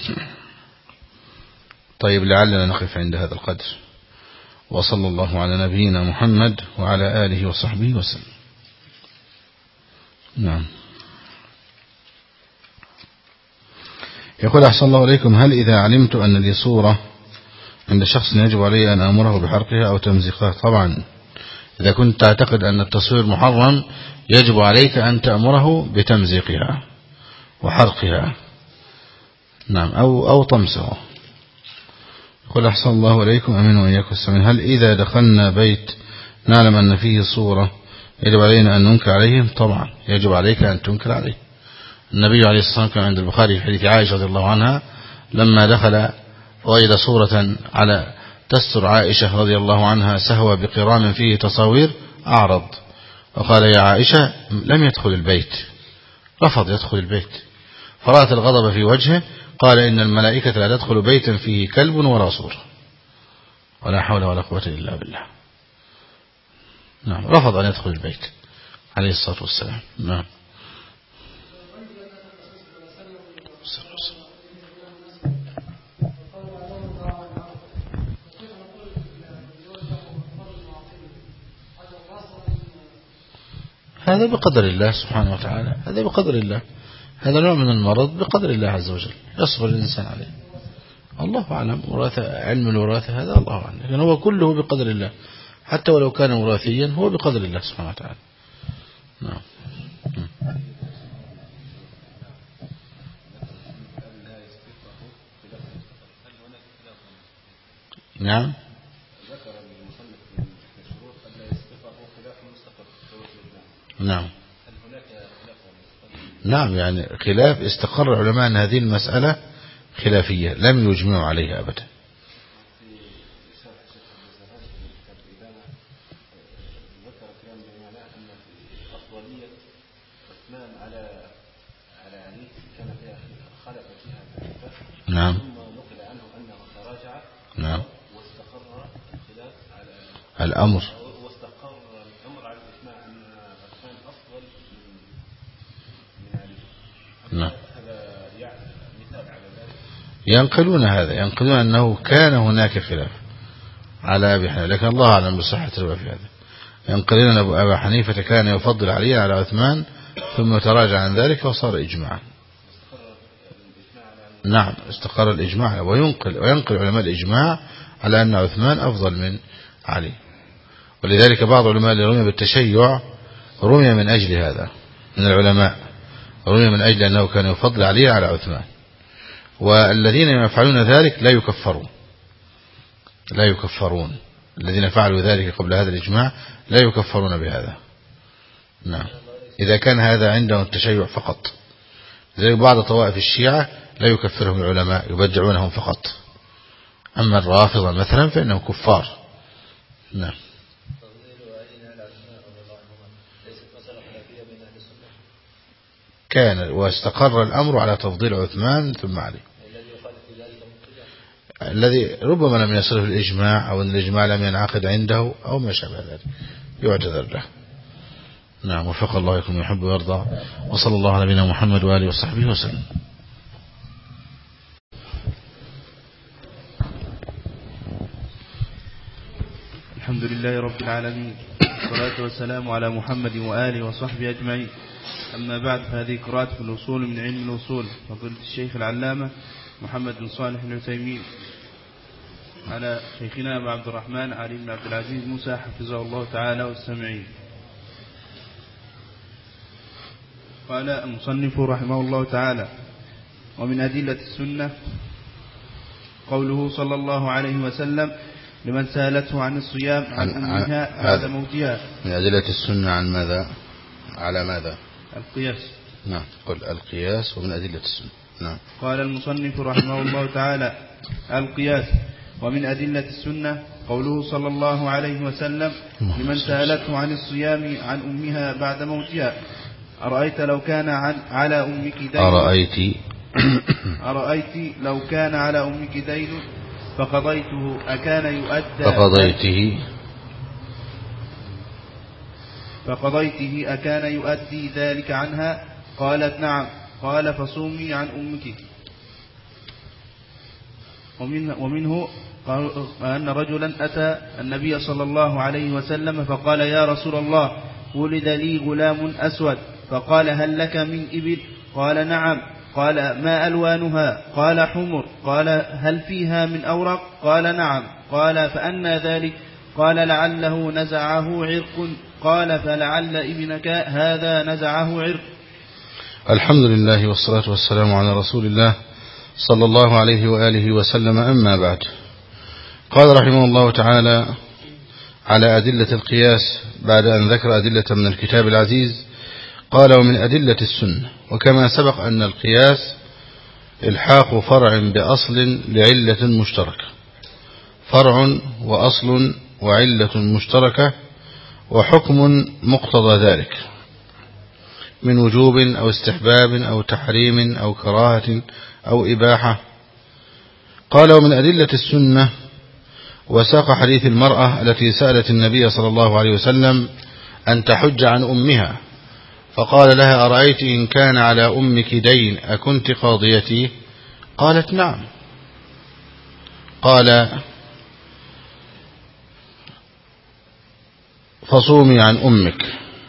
طيب، لعلنا نقف عند هذا القدر، وصلى الله على نبينا محمد وعلى آله وصحبه وسلم. نعم. يقول أحسن الله عليكم: هل إذا علمت أن لي صورة عند شخص يجب علي أن أمره بحرقها أو تمزيقها؟ طبعا، إذا كنت تعتقد أن التصوير محرم يجب عليك أن تأمره بتمزيقها وحرقها. نعم، أو طمسه. يقول أحسن الله عليكم، أمين وإياكم السمين: هل إذا دخلنا بيت نعلم أن فيه صورة يجب علينا أن ننكر عليهم؟ طبعا يجب عليك أن تنكر عليه. النبي عليه الصلاة والسلام كان عند البخاري في حديث عائشة رضي الله عنها لما دخل وجد صورة على تستر عائشة رضي الله عنها سهوة بقرام فيه تصاوير، أعرض وقال: يا عائشة، لم يدخل البيت، رفض يدخل البيت. فرأت الغضب في وجهه، قال: إن الملائكة لا تدخل بيتا فيه كلب ولا صورة، ولا حول ولا قوة إلا بالله. نعم، رفض أن يدخل البيت عليه الصلاة والسلام. نعم. هذا بقدر الله سبحانه وتعالى، هذا بقدر الله، هذا نوع من المرض بقدر الله عز وجل يصبر الإنسان عليه. الله أعلم، علم الوراثة هذا الله أعلم، لكن هو كله بقدر الله، حتى ولو كان وراثيا هو بقدر الله سبحانه وتعالى. نعم. نعم. ذكر المصنف من الشروط أن يستقر خلاف مستقر شروط الإجماع. نعم. هل هناك خلاف نعم، يعني خلاف استقر العلماء أن هذه المسألة خلافية لم يجمعوا عليها أبدا. ذكر كلام بمعنى أن في أفضلية عثمان على علي كان فيها خلف فيها خلاف. نعم. ثم نقل عنه أنه تراجع. نعم. واستقر الخلاف على الأمر. واستقر الأمر على الإجماع أن عثمان أفضل من علي. نعم. هذا يعني مثال على ذلك. ينقلون هذا، ينقلون أنه كان هناك خلاف على أبي حنيفة، لكن الله أعلم بصحة الرواية في هذا. ينقلون أن أبا حنيفة كان يفضل علي على عثمان ثم تراجع عن ذلك وصار إجماعا. نعم، استقر الإجماع. وينقل علماء الإجماع على أن عثمان أفضل من علي. ولذلك بعض علماء اللي رمي بالتشيع رمي من أجل هذا من العلماء، رمي من أجل أنه كان يفضل علي على عثمان. والذين يفعلون ذلك لا يكفرون. الذين فعلوا ذلك قبل هذا الإجماع لا يكفرون بهذا. نعم، إذا كان هذا عندهم التشيع فقط. زي بعض طوائف الشيعة لا يكفرهم العلماء، يبدعونهم فقط. أما الرافضة مثلا فإنهم كفار. نعم. كان واستقر الأمر على تفضيل عثمان ثم علي. الذي ربما لم يصله الإجماع أو أن الإجماع لم ينعقد عنده أو ما شابه ذلك يعتذر له. نعم، وفق الله يكون يحب ويرضى. وصلى الله على نبينا محمد وآله وصحبه وسلم. الحمد لله رب العالمين، والصلاة والسلام على محمد وآله وصحبه أجمعين. أما بعد، فهذه قراءة في الأصول من علم الأصول، فضيلة الشيخ العلامة محمد بن صالح العثيمين على شيخنا أبا عبد الرحمن علي بن عبد العزيز موسى حفظه الله تعالى والسامعين. قال المصنف رحمه الله تعالى: ومن أدلة السنة قوله صلى الله عليه وسلم لمن سألته عن الصيام عن أمها بعد موتها. من أدلة السنة عن ماذا؟ على ماذا؟ القياس. نعم، قل القياس ومن أدلة السنة. نعم. قال المصنف رحمه الله تعالى: القياس. ومن أدلة السنة قوله صلى الله عليه وسلم لمن سألته عن الصيام عن أمها بعد موتها: أرأيت لو كان على أمك دين أرأيت لو كان على أمك دين فقضيته أكان يؤدي ذلك عنها؟ قالت: نعم. قال: فصومي عن أمك. ومنه أن رجلا أتى النبي صلى الله عليه وسلم فقال: يا رسول الله، ولد لي غلام أسود. فقال: هل لك من إبل؟ قال: نعم. قال: ما ألوانها؟ قال: حمر. قال: هل فيها من أورق؟ قال: نعم. قال: فأنى ذلك؟ قال: لعله نزعه عرق. قال: فلعل ابنك هذا نزعه عرق. الحمد لله والصلاة والسلام على رسول الله صلى الله عليه وآله وسلم. أما بعد، قال رحمه الله تعالى على أدلة القياس بعد أن ذكر أدلة من الكتاب العزيز، قال: ومن أدلة السنة. وكما سبق أن القياس الحاق فرع بأصل لعلة مشتركة، فرع وأصل وعلة مشتركة وحكم مقتضى ذلك من وجوب أو استحباب أو تحريم أو كراهة أو إباحة. قال: ومن أدلة السنة. وساق حديث المرأة التي سألت النبي صلى الله عليه وسلم أن تحج عن أمها، فقال لها: أرأيت إن كان على أمك دين أكنت قاضيتي؟ قالت: نعم. قال: فصومي عن أمك.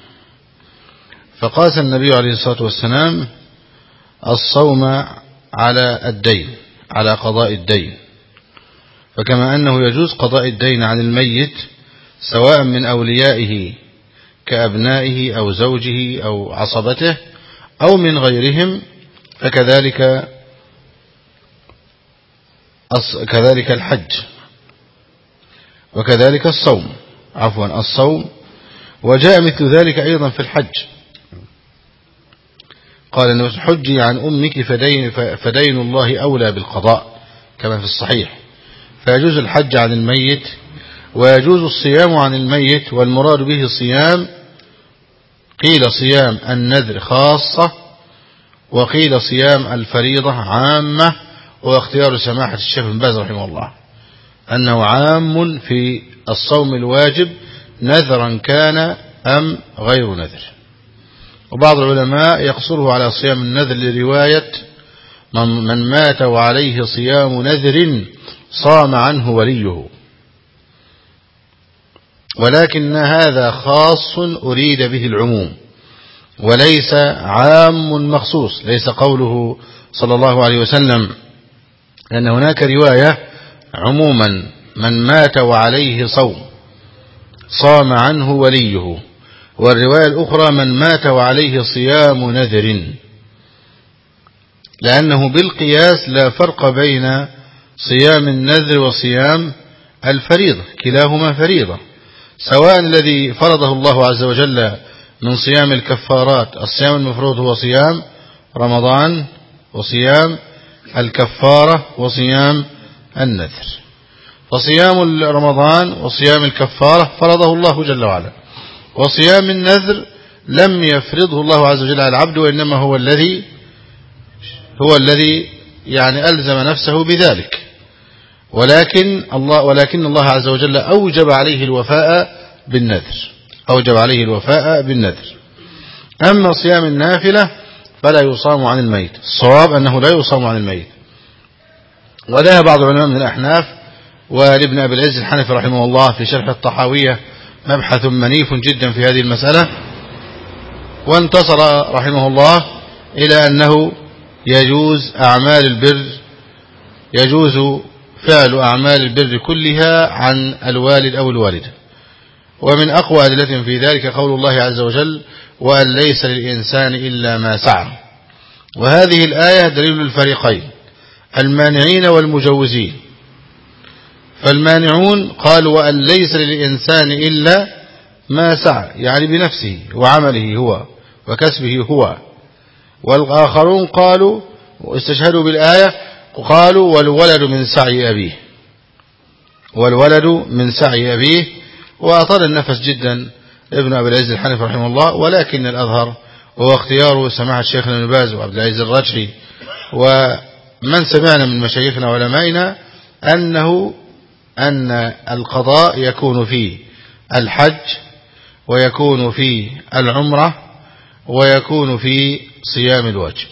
فقاس النبي عليه الصلاة والسلام الصوم على الدين، على قضاء الدين. فكما أنه يجوز قضاء الدين عن الميت سواء من أوليائه كأبنائه أو زوجه أو عصبته أو من غيرهم، فكذلك الحج. وكذلك الصوم. وجاء مثل ذلك أيضا في الحج، قال أنه حجي عن أمك فدين الله أولى بالقضاء كما في الصحيح. فيجوز الحج عن الميت ويجوز الصيام عن الميت، والمراد به صيام قيل صيام النذر خاصة وقيل صيام الفريضة عامة، واختيار سماحة الشيخ بن باز رحمه الله أنه عام في الصوم الواجب نذرا كان أم غير نذر. وبعض العلماء يقصره على صيام النذر لرواية من مات وعليه صيام نذر صام عنه وليه، ولكن هذا خاص أريد به العموم وليس عام مخصوص. ليس قوله صلى الله عليه وسلم، لأن هناك رواية عموما من مات وعليه صوم صام عنه وليه، والرواية الأخرى من مات وعليه صيام نذر، لأنه بالقياس لا فرق بين صيام النذر وصيام الفريضة، كلاهما فريضة، سواء الذي فرضه الله عز وجل من صيام الكفارات. الصيام المفروض هو صيام رمضان وصيام الكفارة وصيام النذر، فصيام رمضان وصيام الكفارة فرضه الله جل وعلا، وصيام النذر لم يفرضه الله عز وجل على العبد، وإنما هو الذي يعني ألزم نفسه بذلك، ولكن الله عز وجل أوجب عليه الوفاء بالنذر. أما صيام النافلة فلا يصام عن الميت، الصواب أنه لا يصام عن الميت. وذهب بعض العلماء من الأحناف ولابن أبي العز الحنفي رحمه الله في شرح الطحاوية مبحث منيف جدا في هذه المسألة، وانتصر رحمه الله إلى أنه يجوز فعل أعمال البر كلها عن الوالد أو الوالدة. ومن أقوى أدلة في ذلك قول الله عز وجل: وأن ليس للإنسان إلا ما سعى. وهذه الآية دليل الفريقين، المانعين والمجوزين. فالمانعون قالوا وأن ليس للإنسان إلا ما سعى، يعني بنفسه وعمله هو وكسبه هو. والآخرون قالوا واستشهدوا بالآية قالوا والولد من سعي أبيه. وأطال النفس جدا ابن أبي العز الحنفي رحمه الله، ولكن الأظهر وهو اختيار سماحة شيخنا ابن باز وعبد العزيز الرجحي ومن سمعنا من مشايخنا وعلمائنا أن القضاء يكون فيه الحج ويكون فيه العمرة ويكون فيه صيام الواجب،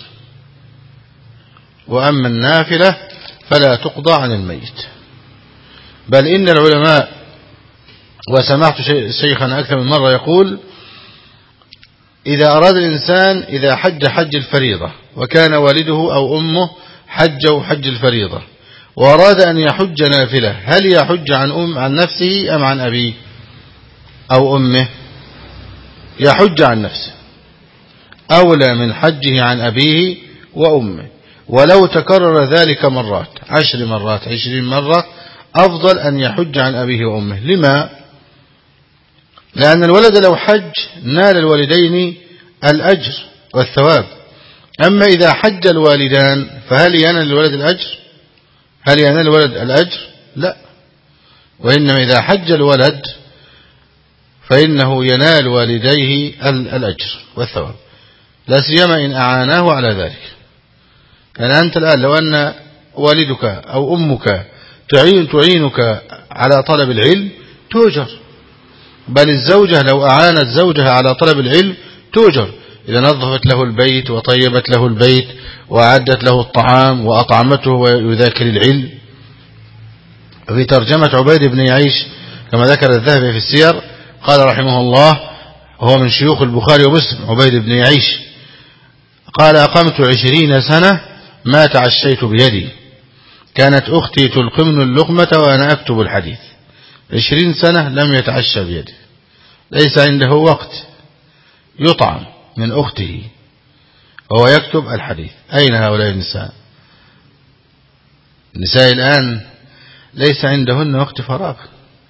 وأما النافلة فلا تقضى عن الميت. بل إن العلماء، وسمعت شيخنا أكثر من مرة يقول: إذا أراد الإنسان إذا حج الفريضة وكان والده أو أمه حجوا حج الفريضة وأراد أن يحج نافلة، هل يحج عن نفسه أم عن أبيه أو أمه؟ يحج عن نفسه، أولى من حجه عن أبيه وأمه. ولو تكرر ذلك مرات 10 مرات 20 مرة أفضل أن يحج عن أبيه وأمه. لما؟ لأن الولد لو حج نال الوالدين الأجر والثواب. أما إذا حج الوالدان فهل ينال الولد الأجر؟ هل ينال الولد الأجر؟ لا. وإنما إذا حج الولد فإنه ينال والديه الأجر والثواب، لا سيما إن أعاناه على ذلك. يعني أنت الآن لو أن والدك أو أمك تعينك على طلب العلم تؤجر، بل الزوجة لو أعانت زوجها على طلب العلم تؤجر، إذا نظفت له البيت وطيبت له البيت وأعدت له الطعام وأطعمته ويذاكر العلم. في ترجمة عبيد بن يعيش كما ذكر الذهبي في السير قال رحمه الله، وهو من شيوخ البخاري ومسلم، عبيد بن يعيش قال: أقمت 20 سنة ما تعشيت بيدي، كانت أختي تلقمن اللقمة وأنا أكتب الحديث. 20 سنة لم يتعشى بيده، ليس عنده وقت يطعم من أخته وهو يكتب الحديث. أين هؤلاء النساء الآن ليس عندهن وقت فراغ،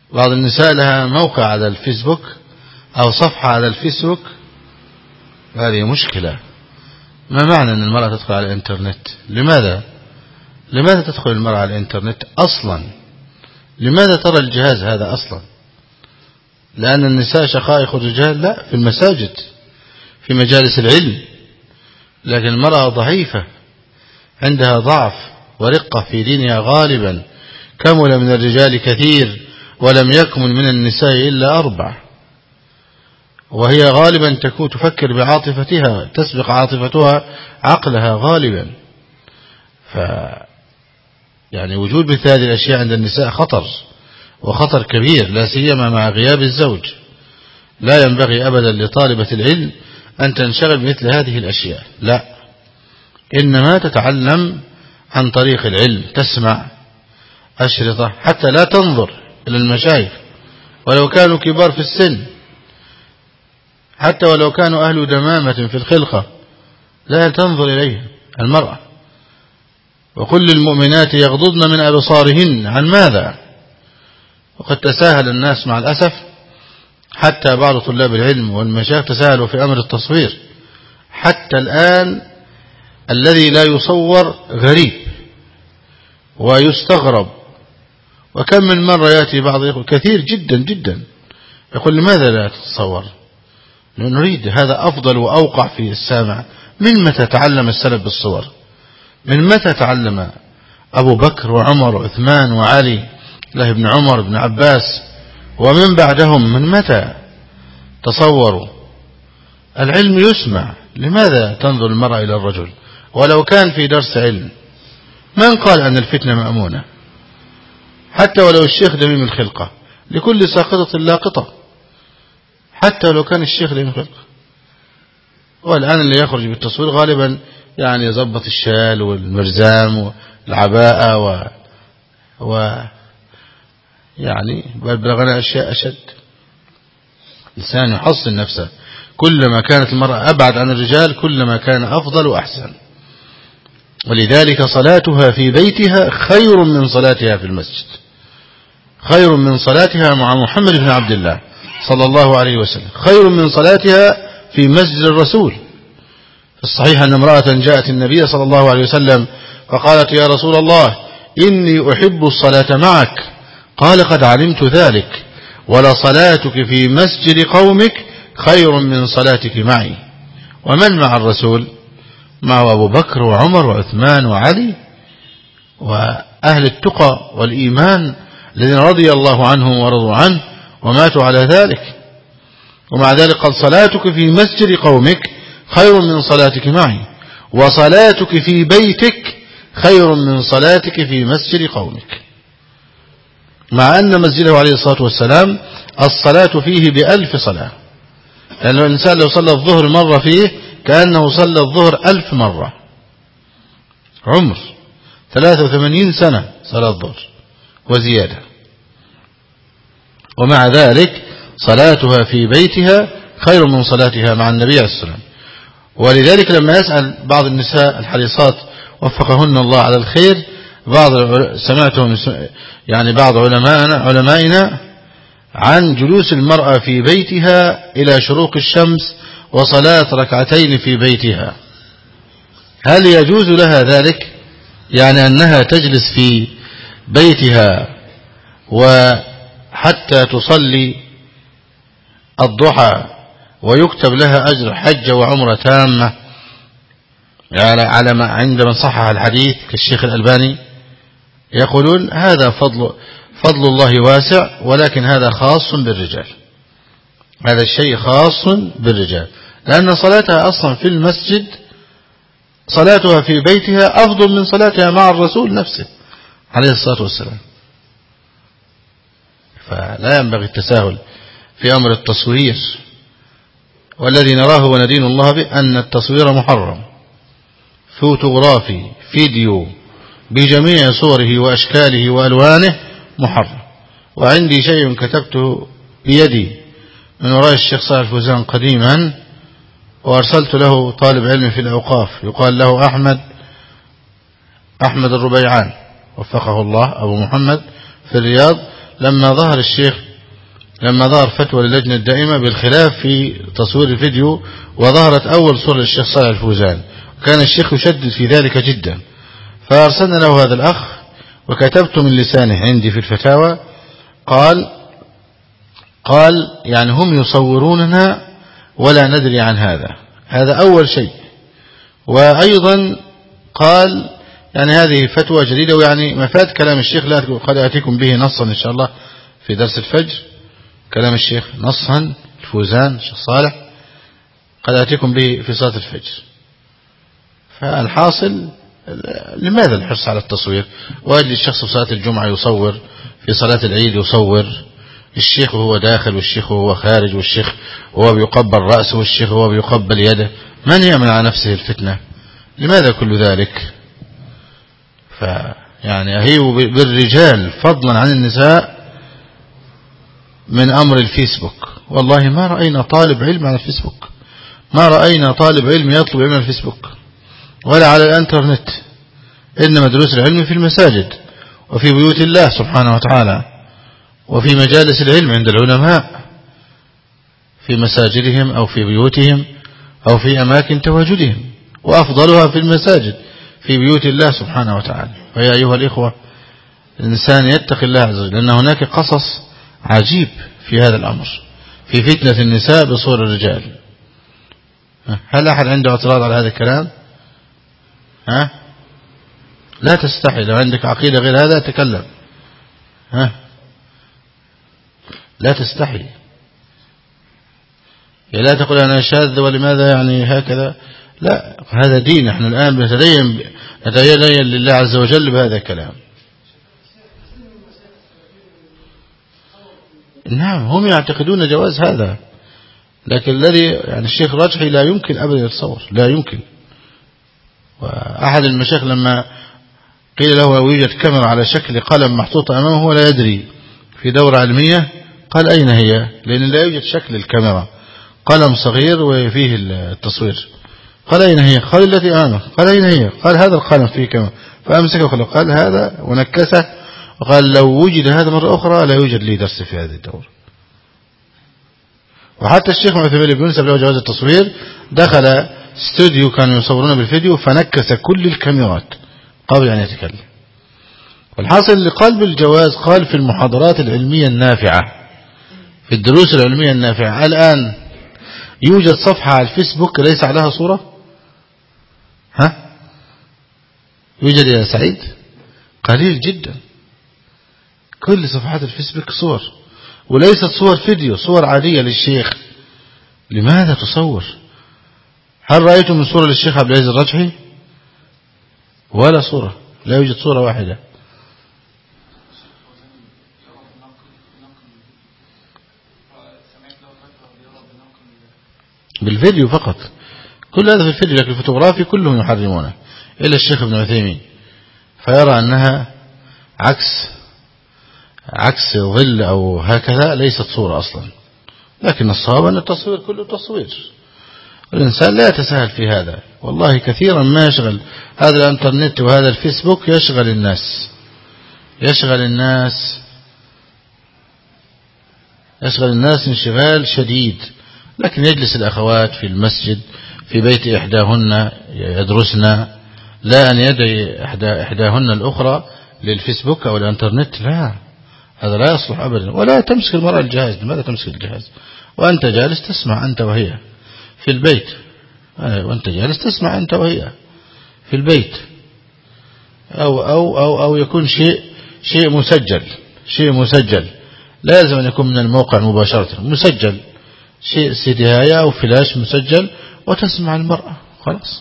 بعض النساء لها موقع على الفيسبوك أو صفحة على الفيسبوك، هذه مشكلة. ما معنى أن المرأة تدخل على الإنترنت؟ لماذا تدخل المرأة على الإنترنت أصلا؟ لماذا ترى الجهاز هذا أصلا؟ لأن النساء شقائق الرجال؟ لا، في المساجد، في مجالس العلم. لكن المرأة ضعيفة، عندها ضعف ورقة في دينها غالبا. كمل من الرجال كثير ولم يكمل من النساء إلا 4، وهي غالبا تكون تفكر بعاطفتها، تسبق عاطفتها عقلها غالبا. يعني وجود مثل هذه الأشياء عند النساء خطر، وخطر كبير، لا سيما مع غياب الزوج. لا ينبغي أبدا لطالبة العلم أن تنشغل بمثل هذه الأشياء، لا، إنما تتعلم عن طريق العلم، تسمع أشرطة، حتى لا تنظر إلى المشايخ ولو كانوا كبار في السن، حتى ولو كانوا أهل دمامة في الخلقة، لا تنظر إليهم المرأة. وكل المؤمنات يغضضن من أبصارهن. عن ماذا؟ وقد تساهل الناس مع الأسف، حتى بعض طلاب العلم والمشايخ تساهلوا في أمر التصوير. حتى الآن الذي لا يصور غريب ويستغرب. وكم من مرة يأتي بعض يقول كثير جدا جدا يقول لماذا لا تتصور؟ نريد هذا أفضل وأوقع في السامع. من متى تعلم السلف بالصور؟ من متى تعلم أبو بكر وعمر وعثمان وعلي، الله بن عمر بن عباس ومن بعدهم؟ من متى تصوروا؟ العلم يسمع. لماذا تنظر المرأة إلى الرجل ولو كان في درس علم؟ من قال أن الفتنة مأمونة؟ حتى ولو الشيخ دميم الخلقة، لكل ساقطة لاقطة، حتى ولو كان الشيخ دميم الخلقة. والآن اللي يخرج بالتصوير غالبا يعني يضبط الشال والمرزام والعباءة يعني بلغنا أشياء أشد. الإنسان يحصن نفسه، كلما كانت المرأة أبعد عن الرجال كلما كان أفضل وأحسن. ولذلك صلاتها في بيتها خير من صلاتها في المسجد، خير من صلاتها مع محمد بن عبد الله صلى الله عليه وسلم، خير من صلاتها في مسجد الرسول. في الصحيح أن امرأة جاءت النبي صلى الله عليه وسلم فقالت يا رسول الله إني أحب الصلاة معك. قال قد علمت ذلك، ولصلاتك في مسجد قومك خير من صلاتك معي. ومن مع الرسول؟ مع أبو بكر وعمر وعثمان وعلي وأهل التقى والإيمان الذين رضي الله عنهم ورضوا عنه وماتوا على ذلك. ومع ذلك قال صلاتك في مسجد قومك خير من صلاتك معي، وصلاتك في بيتك خير من صلاتك في مسجد قومك. مع أن مسجده عليه الصلاة والسلام الصلاة فيه ب1000 صلاة، لأن الإنسان لو صلى الظهر مرة فيه كأنه صلى الظهر 1000 مرة. عمر 83 سنة صلاة الظهر وزيادة. ومع ذلك صلاتها في بيتها خير من صلاتها مع النبي عليه السلام. ولذلك لما يسأل بعض النساء الحريصات وفقهن الله على الخير، سمعتهم يعني بعض علمائنا عن جلوس المرأة في بيتها إلى شروق الشمس وصلاة ركعتين في بيتها، هل يجوز لها ذلك؟ يعني أنها تجلس في بيتها وحتى تصلي الضحى ويكتب لها أجر حجة وعمرة تامة، يعني على ما عند من صحح الحديث كالشيخ الألباني يقولون هذا فضل الله واسع، ولكن هذا خاص بالرجال، هذا الشيء خاص بالرجال، لأن صلاتها أصلا في المسجد، صلاتها في بيتها أفضل من صلاتها مع الرسول نفسه عليه الصلاة والسلام. فلا ينبغي التساهل في أمر التصوير. والذي نراه وندين الله به أن التصوير محرم، فوتوغرافي، فيديو بجميع صوره وأشكاله وألوانه محرم. وعندي شيء كتبته بيدي من وراء الشيخ صالح الفوزان قديما، وأرسلت له طالب علم في الأوقاف يقال له أحمد الربيعان وفقه الله، أبو محمد في الرياض، لما ظهر فتوى للجنة الدائمة بالخلاف في تصوير الفيديو، وظهرت أول صورة للشيخ صالح الفوزان، كان الشيخ يشدد في ذلك جدا، فأرسلنا له هذا الأخ وكتبت من لسانه عندي في الفتاوى، قال يعني هم يصوروننا ولا ندري عن هذا أول شيء. وأيضا قال يعني هذه فتوى جديدة، ويعني مفاد كلام الشيخ قد أتيكم به نصا إن شاء الله في درس الفجر، كلام الشيخ نصا الفوزان الشيخ صالح قد أتيكم به في صلاة الفجر. فالحاصل لماذا الحرص على التصوير؟ وأجل الشخص في صلاة الجمعة يصور، في صلاة العيد يصور، الشيخ وهو داخل والشيخ وهو خارج، والشيخ وهو بيقبل رأسه والشيخ وهو بيقبل يده، من يعمل على نفسه الفتنة؟ لماذا كل ذلك؟ فيعني هي بالرجال فضلا عن النساء من أمر الفيسبوك. والله ما رأينا طالب علم على الفيسبوك، ما رأينا طالب علم يطلب علم على الفيسبوك ولا على الانترنت، إنما دروس العلم في المساجد وفي بيوت الله سبحانه وتعالى، وفي مجالس العلم عند العلماء في مساجدهم أو في بيوتهم أو في أماكن تواجدهم، وأفضلها في المساجد في بيوت الله سبحانه وتعالى. ويا أيها الإخوة الإنسان يتقي الله عز وجل، لأن هناك قصص عجيب في هذا الأمر، في فتنة النساء بصور الرجال. هل أحد عنده اعتراض على هذا الكلام؟ لا تستحي، لو عندك عقيدة غير هذا تكلم. لا تستحي، لا تقول أنا شاذ ولماذا يعني هكذا، لا، هذا دين. نحن الآن نتدين لله عز وجل بهذا الكلام. نعم هم يعتقدون جواز هذا، لكن الذي يعني الشيخ راجحي لا يمكن أبدا يتصور، لا يمكن. وأحد المشايخ لما قيل له يوجد كاميرا على شكل قلم محطوطة أمامه هو لا يدري، في دورة علمية، قال أين هي؟ لأن لا يوجد شكل الكاميرا، قلم صغير وفيه التصوير. قال أين هي؟ قال التي أمامه. قال أين هي؟ قال هذا القلم فيه كاميرا. فأمسكه وقال قال هذا ونكسه، وقال لو وجد هذا مرة أخرى لا يوجد لي درس في هذه الدورة. وحتى الشيخ معتمر بن يونس له جواز التصوير دخل استوديو كانوا يصورون بالفيديو فنكس كل الكاميرات قبل أن يتكلم. والحاصل اللي قال بالجواز قال في المحاضرات العلمية النافعة، في الدروس العلمية النافعة. الآن يوجد صفحة على الفيسبوك ليس عليها صورة؟ يوجد يا سعيد؟ قليل جدا. كل صفحات الفيسبوك صور، وليست صور فيديو، صور عادية للشيخ. لماذا تصور؟ هل رأيتم من صورة للشيخ عبد العزيز الرجحي؟ ولا صورة، لا يوجد صورة واحدة. بالفيديو فقط، كل هذا في الفيديو، لكن الفوتوغرافي كلهم يحرمونه إلا الشيخ ابن عثيمين، فيرى أنها عكس ظل أو هكذا، ليست صورة أصلا. لكن الصواب أن التصوير كله تصوير، الإنسان لا يتساهل في هذا. والله كثيرا ما يشغل هذا الانترنت وهذا الفيسبوك، يشغل الناس انشغال شديد. لكن يجلس الأخوات في المسجد في بيت إحداهن يدرسن، لا أن يدعي إحداهن الأخرى للفيسبوك أو الانترنت، لا، هذا لا يصلح أبدا. ولا تمسك المرأة الجهاز. لماذا تمسك الجهاز وأنت جالس تسمع أنت وهي في البيت؟ وأنت جالس تسمع أنت وهي في البيت، أو يكون شيء مسجل، لازم أن يكون من الموقع مباشرة مسجل، شيء سيديهاية أو فلاش مسجل، وتسمع المرأة خلاص.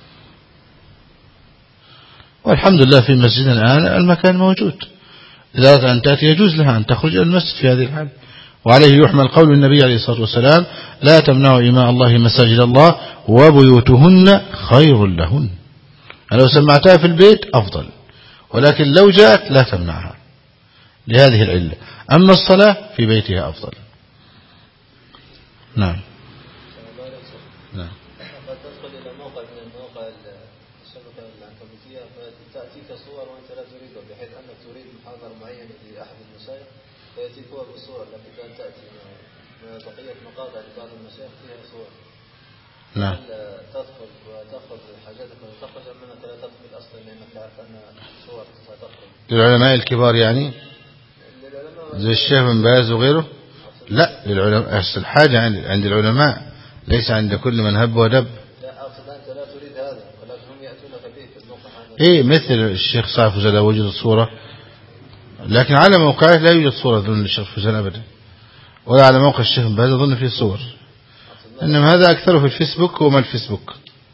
والحمد لله في مسجدنا الآن المكان موجود، إذا أردت أن تأتي يجوز لها أن تخرج إلى المسجد في هذه الحال. وعليه يحمل قول النبي عليه الصلاة والسلام: لا تمنعوا إماء الله مساجد الله وبيوتهن خير لهن. لو سمعتها في البيت أفضل، ولكن لو جاءت لا تمنعها لهذه العلة. أما الصلاة في بيتها أفضل. نعم. قد تدخل إلى موقع من المواقع الشبكة العنكبوتية فتأتيك صور وأنت لا تريدها، بحيث أنك تريد محاضرة معينة لأحد المشايخ فيأتيك هو بالصور التي كانت تأتي من بقية مقاطع بعض المشايخ فيها صور. نعم. هل تدخل وتأخذ حاجاتك وتخرج أم أنك لا تدخل أصلا لأنك تعرف أن صور ستدخل؟ للعلماء الكبار يعني زي الشيخ بن باز وغيره؟ لا، للعلماء. الحاجة عند العلماء ليس عند كل من هب ودب. لا أقصد أنت لا تريد هذا ولكن هم يأتونك به في الموقع هذا. إيه، مثل الشيخ صالح فوزان لا وجد الصورة، لكن على موقعه لا يوجد صورة دون الشيخ فوزان أبدا، ولا على موقع الشيخ بن باز أظن فيه صور، إنما هذا أكثره في الفيسبوك وما الفيسبوك.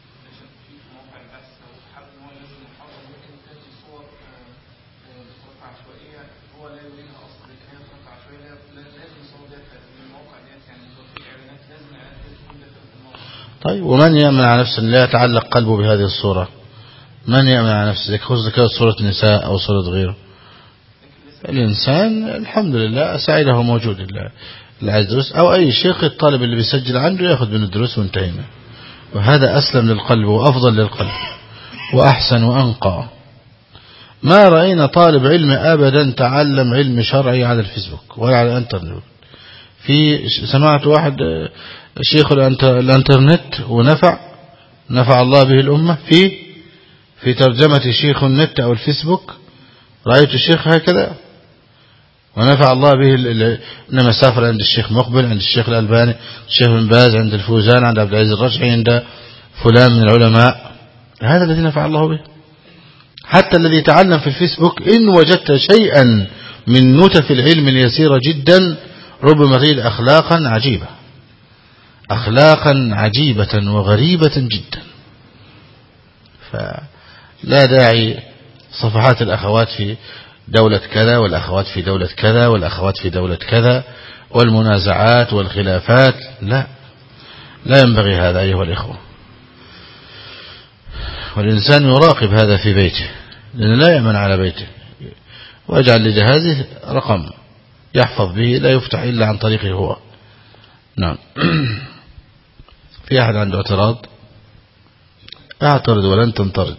طيب، ومن يأمن على نفسه لا يتعلق قلبه بهذه الصورة؟ من يأمن على نفسه؟ خذ كانت صورة نساء أو صورة غيره. الإنسان الحمد لله سعيده موجود، اللي عايز دروس أو أي شيخ، الطالب اللي بيسجل عنده يأخذ من الدروس وانتهينا، وهذا أسلم للقلب وأفضل للقلب وأحسن وأنقى. ما رأينا طالب علم أبدا تعلم علم شرعي على الفيسبوك ولا على الانترنت. في سمعت واحد شيخ الانترنت ونفع الله به الأمة في ترجمة شيخ النت أو الفيسبوك، رأيت الشيخ هكذا ونفع الله به. إنما سافر عند الشيخ مقبل، عند الشيخ الألباني، الشيخ بن باز، عند الفوزان، عند عبد العزيز الرجحي، عند فلان من العلماء. هذا الذي نفع الله به. حتى الذي تعلم في الفيسبوك إن وجدت شيئا من نتف العلم اليسيرة جدا ربما تجد أخلاقا عجيبة وغريبة جدا. فلا داعي صفحات الأخوات في دولة كذا والأخوات في دولة كذا والأخوات في دولة كذا والمنازعات والخلافات، لا ينبغي هذا أيها الإخوة. والإنسان يراقب هذا في بيته، لأنه لا يأمن على بيته، ويجعل لجهازه رقم يحفظ به لا يفتح إلا عن طريقه هو. نعم. في أحد عنده اعتراض؟ اعترض ولن تنطرد.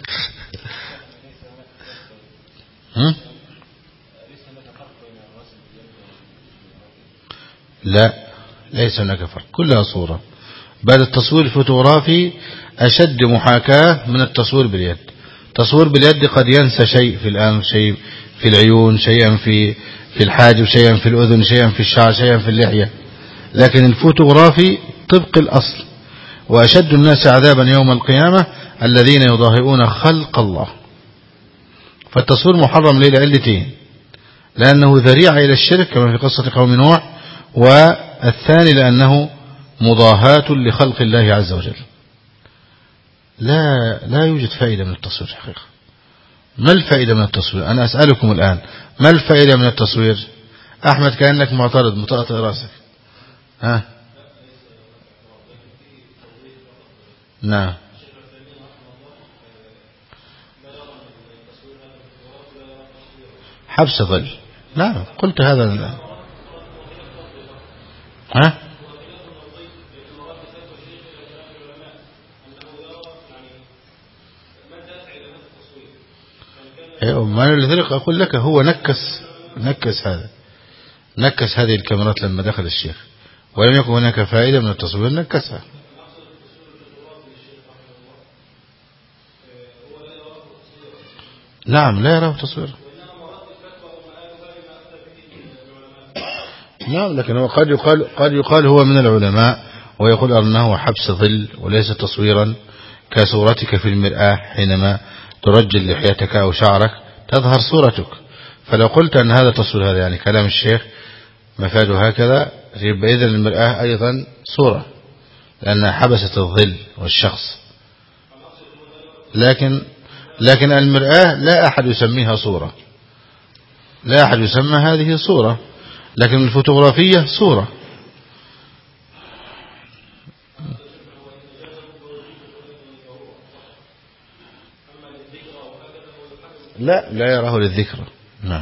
لا، ليس هناك فرق، كلها صورة. بل التصوير الفوتوغرافي أشد محاكاة من التصوير باليد. تصوير باليد قد ينسى شيء في الأنف، شيء في العيون، شيئا في الحاجب، شيئا في الأذن، شيئا في الشعر، شيئا في اللحية. لكن الفوتوغرافي طبق الأصل. وأشد الناس عذابا يوم القيامة الذين يضاهئون خلق الله. فالتصوير محرم ليه؟ لعلتين: لأنه ذريعة إلى الشرك كما في قصة قوم نوح، والثاني لأنه مضاهاة لخلق الله عز وجل. لا يوجد فائدة من التصوير حقيقة. ما الفائدة من التصوير؟ أنا أسألكم الآن، ما الفائدة من التصوير؟ أحمد كأنك معترض مطأطئ رأسك. نعم. حبس ظل. نعم، قلت هذا. ما لذلك أقول لك هو نكس هذه الكاميرات لما دخل الشيخ ولم يكن هناك فائدة من التصوير، نكسها. نعم، لا يراه تصوير. نعم، لكن هو قد يقال هو من العلماء ويقول أنه حبس ظل وليس تصويرا، كصورتك في المرآة حينما ترجل لحيتك أو شعرك تظهر صورتك. فلو قلت أن هذا تصوير، هذا يعني كلام الشيخ مفاده هكذا، يبقى إذن المرآة أيضا صورة لأنها حبست الظل والشخص. لكن المرآة لا أحد يسميها صورة، لا أحد يسمى هذه صورة، لكن الفوتوغرافية صورة. لا يراه للذكر. نعم.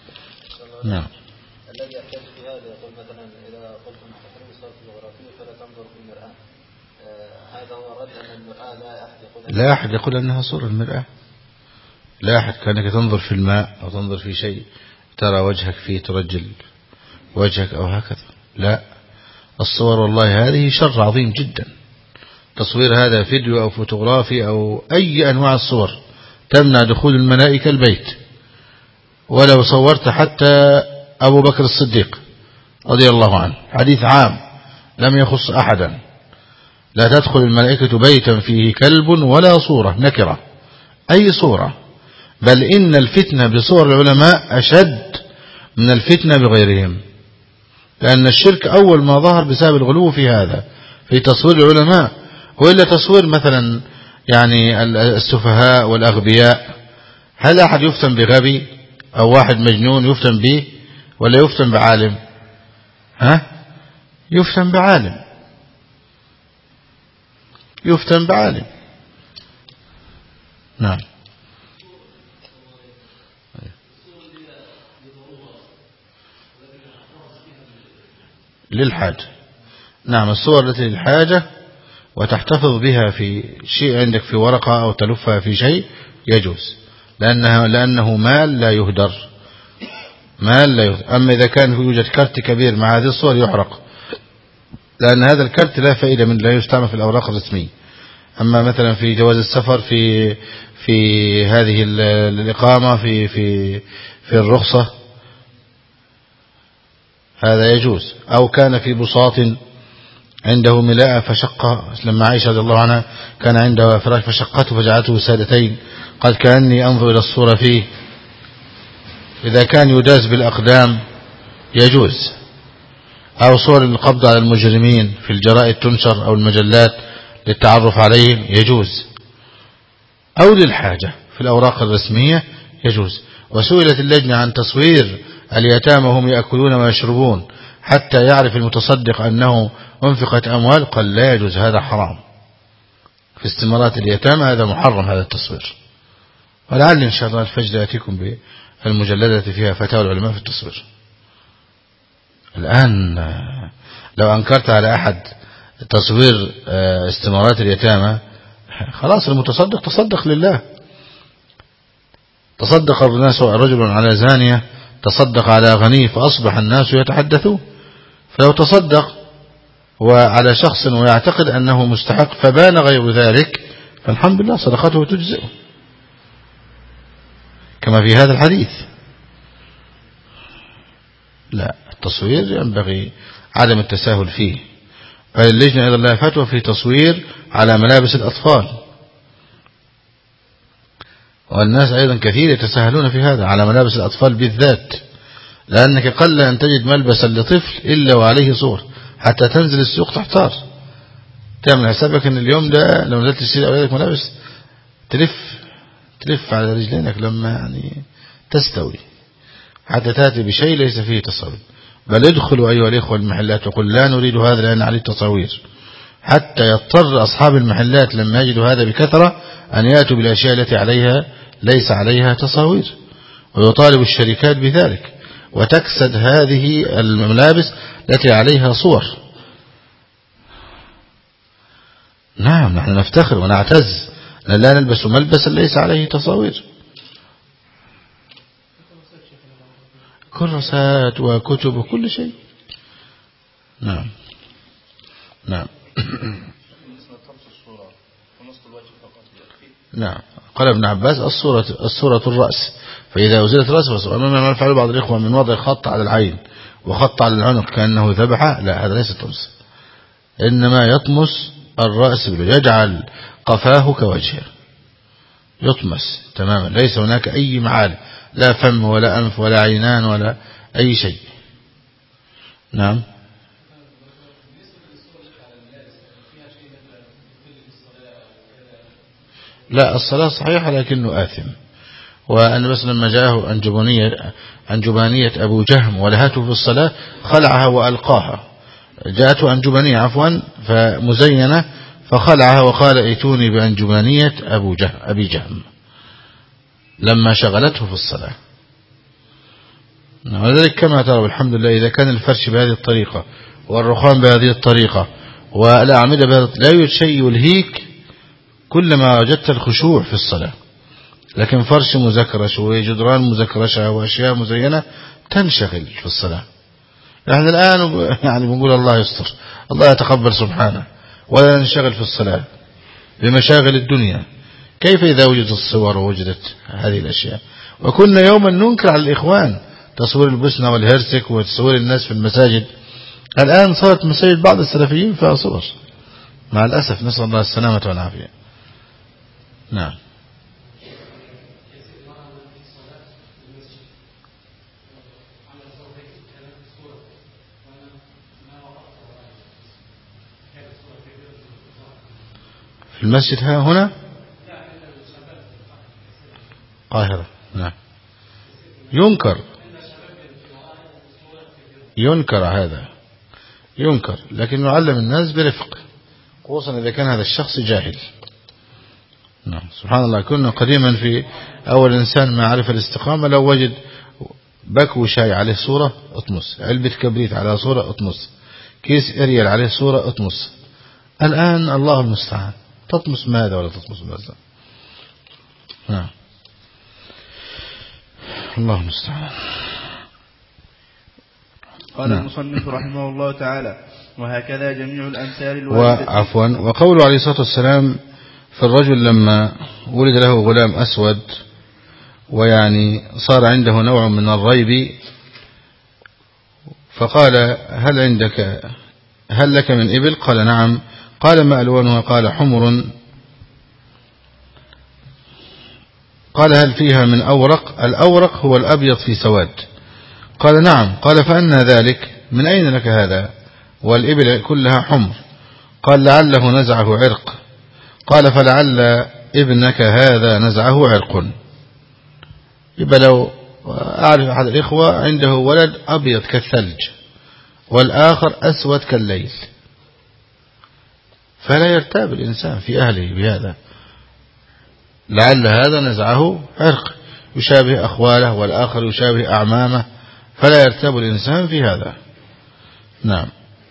الذي يحتاج في هذا يقول مثلا إذا قلت أن تحرم الصورة الفوتوغرافية فلا تنظر في المرآة، هذا هو الرد أن المرآة لا أحد يقول أنها صورة المرآة. لا أحد كأنك تنظر في الماء أو تنظر في شيء ترى وجهك فيه ترجل وجهك أو هكذا، لا، الصور والله هذه شر عظيم جدا. تصوير هذا فيديو أو فوتوغرافي أو أي أنواع الصور تمنع دخول الملائكة البيت. ولو صورت حتى أبو بكر الصديق رضي الله عنه، حديث عام لم يخص أحدا، لا تدخل الملائكة بيتا فيه كلب ولا صورة نكرة، أي صورة، بل إن الفتنة بصور العلماء أشد من الفتنة بغيرهم، لأن الشرك أول ما ظهر بسبب الغلو في هذا في تصوير العلماء. وإلا تصوير مثلا يعني السفهاء والأغبياء، هل أحد يفتن بغبي أو واحد مجنون يفتن به ولا يفتن بعالم؟ يفتن بعالم، يفتن بعالم. نعم. للحاجة، نعم، الصور التي للحاجة وتحتفظ بها في شيء عندك في ورقة أو تلفها في شيء يجوز، لأنه مال لا يهدر، مال لا يهدر. أما إذا كان يوجد كرت كبير مع هذه الصور يحرق، لأن هذا الكرت لا فائدة منه، لا يستعمل في الأوراق الرسمية. أما مثلا في جواز السفر، في هذه الإقامة، في الرخصة، هذا يجوز. أو كان في بساط عنده ملاءة فشقة، لما عائشة رضي الله عنها كان عنده فراش فشقته فجعلته سادتين، قال كأني أنظر إلى الصورة فيه. إذا كان يداس بالأقدام يجوز. أو صور القبض على المجرمين في الجرائد تنشر أو المجلات للتعرف عليهم يجوز. أو للحاجة في الأوراق الرسمية يجوز. وسئلت اللجنة عن تصوير اليتامى وهم يأكلون ويشربون حتى يعرف المتصدق أنه أنفقت أموال، قال لا يجوز، هذا حرام. في استمارات اليتامى هذا محرم، هذا التصوير. ولعل إن شاء الله الفجر يأتيكم بالمجلدة فيها فتاوى العلماء في التصوير. الآن لو أنكرت على أحد تصوير استمارات اليتامى، خلاص المتصدق تصدق لله. تصدق الناس رجل على زانية، تصدق على غني، فأصبح الناس يتحدثون. فلو تصدق وعلى شخص ويعتقد أنه مستحق فبان غير ذلك، فالحمد لله صدقته تجزئه، كما في هذا الحديث. لا، التصوير ينبغي عدم التساهل فيه. فاللجنة أيضا لها فتوى في تصوير على ملابس الأطفال، والناس أيضا كثير يتساهلون في هذا على ملابس الأطفال بالذات، لأنك قل أن تجد ملبسا لطفل إلا وعليه صور، حتى تنزل السوق تحتار، تعمل حسابك أن اليوم ده لو نزلت تشتري أولادك ملابس تلف على رجلينك لما يعني تستوي، حتى تأتي بشيء ليس فيه تصوير. بل ادخلوا أيها الإخوة المحلات وقل لا نريد هذا لأن عليه تصوير، حتى يضطر أصحاب المحلات لما يجدوا هذا بكثرة أن يأتوا بالأشياء التي عليها ليس عليها تصاوير، ويطالب الشركات بذلك، وتكسد هذه الملابس التي عليها صور. نعم، نحن نفتخر ونعتز أن لا نلبس ملبسا ليس عليه تصاوير. كراسات وكتب وكل شيء. نعم نعم. نعم. قال ابن عباس الصورة الرأس، فإذا أزيلت الرأس أمام ما يفعل بعض الإخوة من وضع خط على العين وخط على العنق كأنه ذبحه، لا، هذا ليس طمس، إنما يطمس الرأس يجعل قفاه كوجهه، يطمس تماما، ليس هناك أي معالم، لا فم ولا أنف ولا عينان ولا أي شيء. نعم. لا، الصلاة صحيحة لكنه آثم. وأن بس لما جاءه أنجبانية أبو جهم ولهته في الصلاة خلعها وألقاها، جاءته أنجبانية عفوا فمزينة فخلعها وقال ائتوني بأنجبانية أبي جهم لما شغلته في الصلاة. ولذلك كما ترى الحمد لله إذا كان الفرش بهذه الطريقة والرخام بهذه الطريقة والأعمدة بهذه، لا يوجد شيء يلهيك كلما وجدت الخشوع في الصلاة، لكن فرش مزكرش وجدران مزكرشة وأشياء مزينة تنشغل في الصلاة. نحن الآن يعني بنقول الله يستر، الله يتقبل سبحانه، ولا ننشغل في الصلاة بمشاغل الدنيا. كيف إذا وجدت الصور ووجدت هذه الأشياء؟ وكنا يوما ننكر على الإخوان تصوير البوسنة والهرسك وتصوير الناس في المساجد. الآن صارت مساجد بعض السلفيين فيها صور مع الأسف، نسأل الله السلامة والعافية. نعم. في المسجد ها هنا القاهرة. نعم. ينكر هذا، ينكر، لكن يعلم الناس برفق، خصوصا إذا كان هذا الشخص جاهل. نعم. سبحان الله، كنا قديما في أول إنسان ما عرف الاستقامة لو وجد بكو شاي عليه صورة اطمس، علبة كبريت على صورة اطمس، كيس اريال عليه صورة اطمس. الآن الله المستعان، تطمس ماذا ولا تطمس ماذا؟ نعم. الله المستعان. قال المصنف رحمه الله تعالى: وهكذا جميع الأمثال وقوله عليه الصلاة والسلام في الرجل لما ولد له غلام أسود، ويعني صار عنده نوع من الريب، فقال: هل لك من إبل؟ قال: نعم. قال: ما ألوانها؟ قال: حمر. قال: هل فيها من أورق؟ الأورق هو الأبيض في سواد. قال: نعم. قال: فأنى ذلك؟ من أين لك هذا والإبل كلها حمر؟ قال: لعله نزعه عرق. قال: فلعل ابنك هذا نزعه عرق. يبقى لو أعرف أحد الإخوة عنده ولد أبيض كالثلج والآخر أسود كالليل، فلا يرتاب الإنسان في أهله بهذا، لعل هذا نزعه عرق، يشابه أخواله والآخر يشابه أعمامه، فلا يرتاب الإنسان في هذا. نعم.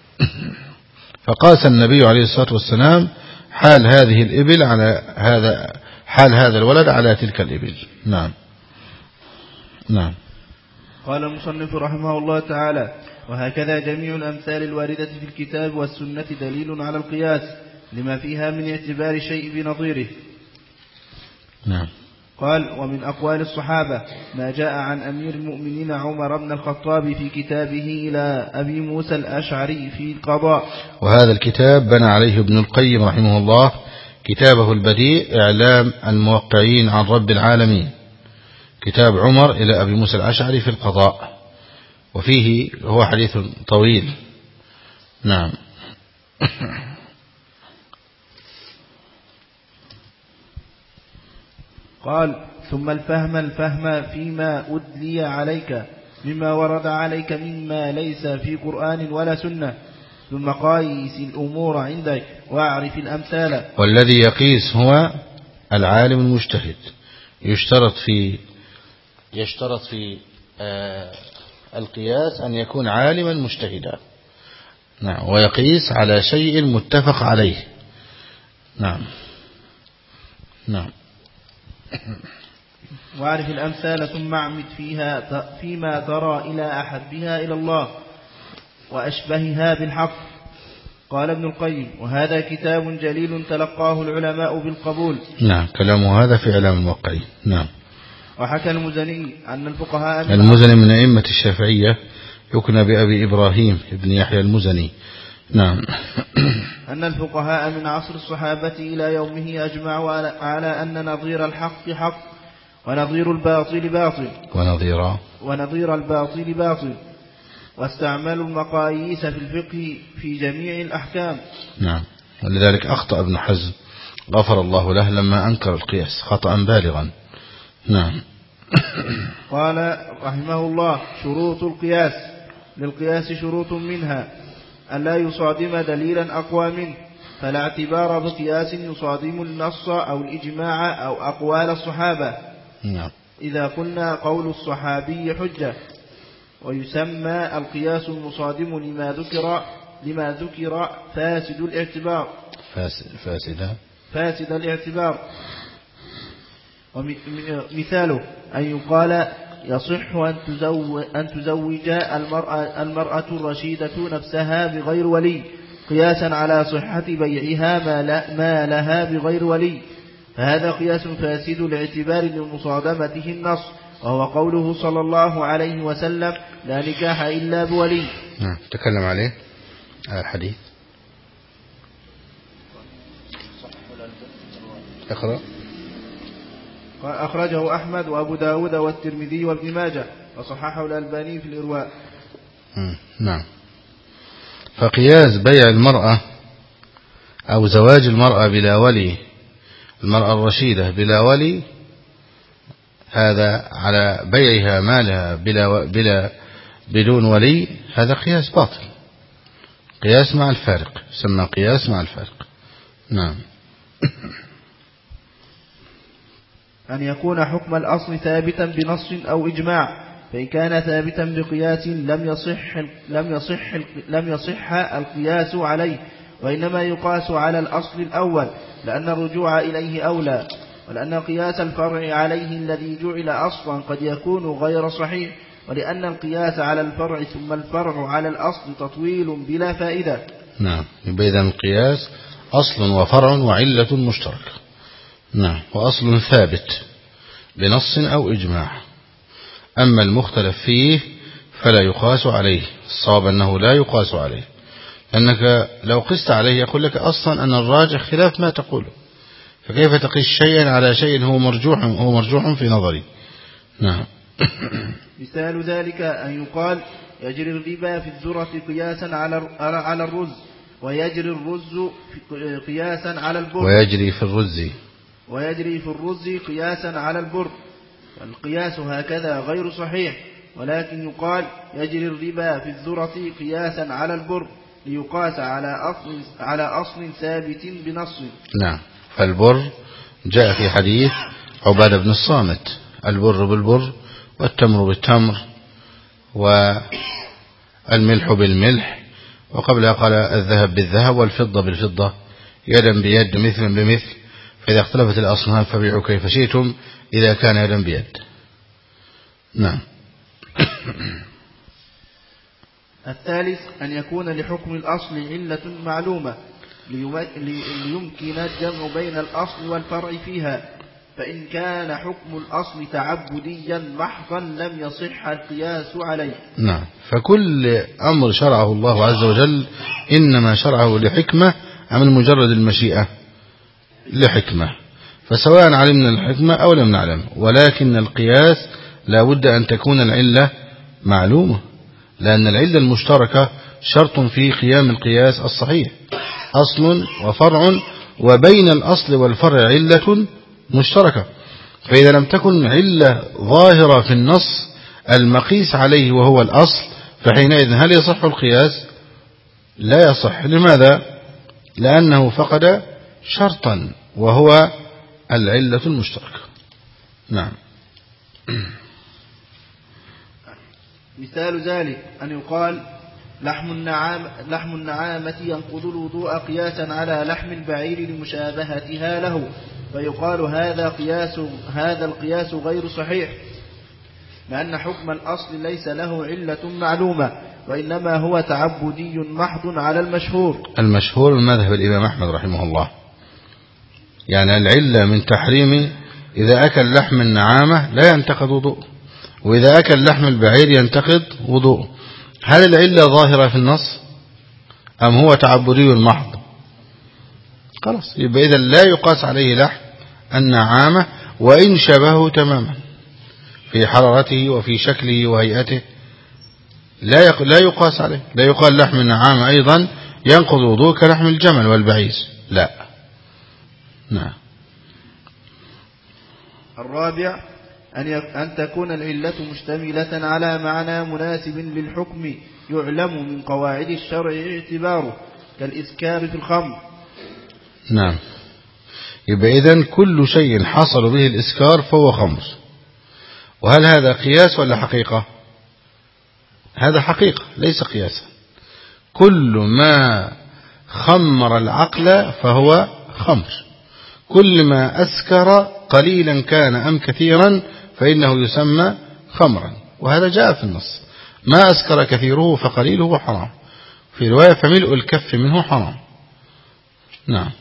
فقاس النبي عليه الصلاة والسلام حال هذه الإبل على حال هذا الولد على تلك الإبل. نعم. نعم. قال المصنف رحمه الله تعالى: وهكذا جميع الأمثال الواردة في الكتاب والسنة دليل على القياس لما فيها من اعتبار شيء بنظيره. نعم. قال: ومن أقوال الصحابة ما جاء عن أمير المؤمنين عمر بن الخطاب في كتابه إلى أبي موسى الأشعري في القضاء. وهذا الكتاب بنى عليه ابن القيم رحمه الله كتابه البديع إعلام الموقعين عن رب العالمين، كتاب عمر إلى أبي موسى الأشعري في القضاء، وفيه هو حديث طويل. نعم. قال: ثم الفهم فيما أدلي عليك مما ورد عليك مما ليس في قرآن ولا سنة، ثم قايس الأمور عندك واعرف الأمثال. والذي يقيس هو العالم المجتهد، يشترط في القياس أن يكون عالما مجتهدا. نعم. ويقيس على شيء متفق عليه. نعم. نعم. واعرف الأمثال ثم اعمد فيما ترى إلى أحبها إلى الله وأشبهها بالحق. قال ابن القيم: وهذا كتاب جليل تلقاه العلماء بالقبول. نعم. كلامه هذا في إعلام الموقعين. نعم. وحكى المزني أن الفقهاء المزني من أئمة الشافعية، يكنى بأبي إبراهيم ابن يحيى المزني. نعم. أن الفقهاء من عصر الصحابة إلى يومه أجمعوا على أن نظير الحق حق ونظير الباطل باطل ونظير الباطل باطل، واستعملوا المقاييس في الفقه في جميع الأحكام. نعم. ولذلك أخطأ ابن حزم غفر الله له لما أنكر القياس خطأ بالغا. نعم. قال رحمه الله: شروط القياس: للقياس شروط منها أن لا يصادم دليلا أقوى منه، فلا اعتبار بقياس يصادم النص أو الإجماع أو أقوال الصحابة. نعم. إذا قلنا قول الصحابي حجة. ويسمى القياس المصادم لما ذكر فاسد الاعتبار. فاسد الاعتبار. ومثاله أن يقال يصح أن تزوج المرأة الرشيدة نفسها بغير ولي قياسا على صحة بيعها ما لها بغير ولي، فهذا قياس فاسد لاعتبار لمصادمته النص، وهو قوله صلى الله عليه وسلم لا نكاح إلا بولي. تكلم عليه الحديث. اقرأ. أخرجه أحمد وأبو داود والترمذي وابن ماجه وصححه الألباني في الإرواء. نعم. فقياس بيع المرأة أو زواج المرأة بلا ولي، المرأة الرشيدة بلا ولي، هذا على بيعها مالها بدون ولي، هذا قياس باطل، قياس مع الفارق، يسمى قياس مع الفارق. نعم. أن يكون حكم الأصل ثابتا بنص أو إجماع، فإن كان ثابتا بقياس لم يصح القياس عليه، وإنما يقاس على الأصل الأول، لأن الرجوع إليه أولى، ولأن قياس الفرع عليه الذي جعل أصلا قد يكون غير صحيح، ولأن القياس على الفرع ثم الفرع على الأصل تطويل بلا فائدة. نعم. إذن القياس أصل وفرع وعلة مشتركة. نعم. وأصل ثابت بنص أو إجماع، أما المختلف فيه فلا يقاس عليه. الصواب أنه لا يقاس عليه، لأنك لو قست عليه يقول لك أصلا أن الراجح خلاف ما تقوله، فكيف تقيس شيئا على شيء هو مرجوح في نظري. نعم. مثال ذلك أن يقال يجري الربا في الذرة قياسا على الرز، ويجري الرز قياسا على البر، ويجري في الرز قياسا على البر، والقياس هكذا غير صحيح، ولكن يقال يجري الربا في الذرة قياسا على البر ليقاس على أصل ثابت بنص. نعم. فالبر جاء في حديث عبادة بن الصامت: البر بالبر والتمر بالتمر والملح بالملح، وقبلها قال الذهب بالذهب والفضة بالفضة يدا بيد مثلا بمثل، فإذا اختلفت الأصناف فبيعوا كيف شئتم إذا كان يدا بيد. نعم. الثالث أن يكون لحكم الأصل علة معلومة ليمكن الجمع بين الأصل والفرع فيها، فإن كان حكم الأصل تعبديا محضا لم يصح القياس عليه. نعم. فكل أمر شرعه الله عز وجل إنما شرعه لحكمة عن مجرد المشيئة لحكمة، فسواء علمنا الحكمة أو لم نعلم، ولكن القياس لا بد أن تكون العلة معلومة، لأن العلة المشتركة شرط في قيام القياس الصحيح، أصل وفرع، وبين الأصل والفرع علة مشتركة، فإذا لم تكن علة ظاهرة في النص المقيس عليه وهو الأصل، فحينئذ هل يصح القياس؟ لا يصح. لماذا؟ لأنه فقد شرطا وهو العلة المشتركة. نعم. مثال ذلك أن يقال لحم النعامة ينقض الوضوء قياسا على لحم البعير لمشابهتها له، فيقال هذا القياس غير صحيح، لأن حكم الأصل ليس له علة معلومة، وإنما هو تعبدي محض على المشهور من مذهب الإمام أحمد رحمه الله. يعني العلة من تحريم إذا أكل لحم النعامة لا ينتقض وضوء، وإذا أكل لحم البعير ينتقض وضوء. هل العلة ظاهرة في النص أم هو تعبدي محض؟ خلاص، يبقى إذا لا يقاس عليه لحم النعامة وإن شبهه تماما في حرارته وفي شكله وهيئته، لا يقاس عليه. لا يقال لحم النعامة أيضا ينقض وضوء كلحم الجمل والبعير، لا. نعم. الرابع أن تكون العلة مشتملة على معنى مناسب للحكم يعلم من قواعد الشرع اعتباره، كالإسكار في الخمر. نعم. يبقى إذن كل شيء حصل به الإسكار فهو خمر. وهل هذا قياس ولا حقيقة؟ هذا حقيقة ليس قياسا. كل ما خمر العقل فهو خمر، كل ما أسكر قليلا كان أم كثيرا فإنه يسمى خمرا، وهذا جاء في النص، ما أسكر كثيره فقليله حرام، في رواية فملء الكف منه حرام. نعم.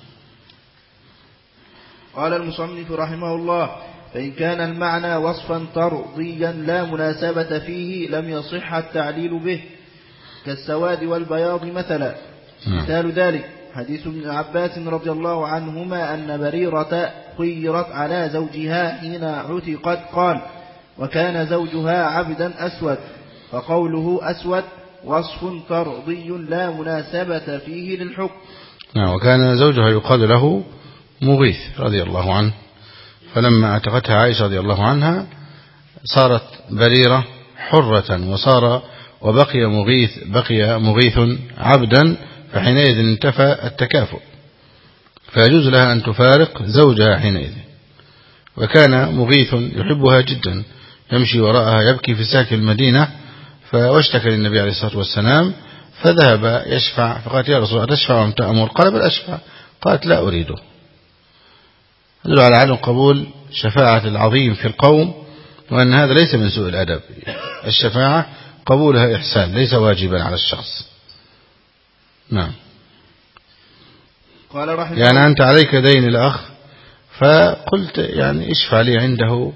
قال المصنف رحمه الله: فإن كان المعنى وصفا طرديا لا مناسبة فيه لم يصح التعليل به، كالسواد والبياض مثلا. مثال ذلك حديث ابن عباس رضي الله عنهما أن بريرة خيرت على زوجها حين عتقت، قال: وكان زوجها عبدا أسود، فقوله أسود وصف طردي لا مناسبة فيه للحكم. وكان زوجها يقال له مغيث رضي الله عنه، فلما اعتقتها عائشة رضي الله عنها صارت بريرة حرة، وبقي مغيث عبدا، فحينئذ انتفى التكافؤ، فيجوز لها أن تفارق زوجها حينئذ. وكان مغيث يحبها جدا، يمشي وراءها يبكي في ساك المدينة، واشتكى للنبي عليه الصلاة والسلام، فذهب يشفع، فقالت: يا رسول الله أتشفع وأم تأمر؟ قال: بل أشفع. قالت: لا أريده. يدل على عدم قبول شفاعة العظيم في القوم، وأن هذا ليس من سوء الأدب. الشفاعة قبولها إحسان، ليس واجبا على الشخص. نعم. قال رحمه يعني أنت عليك دين الأخ، فقلت يعني اشفع لي عنده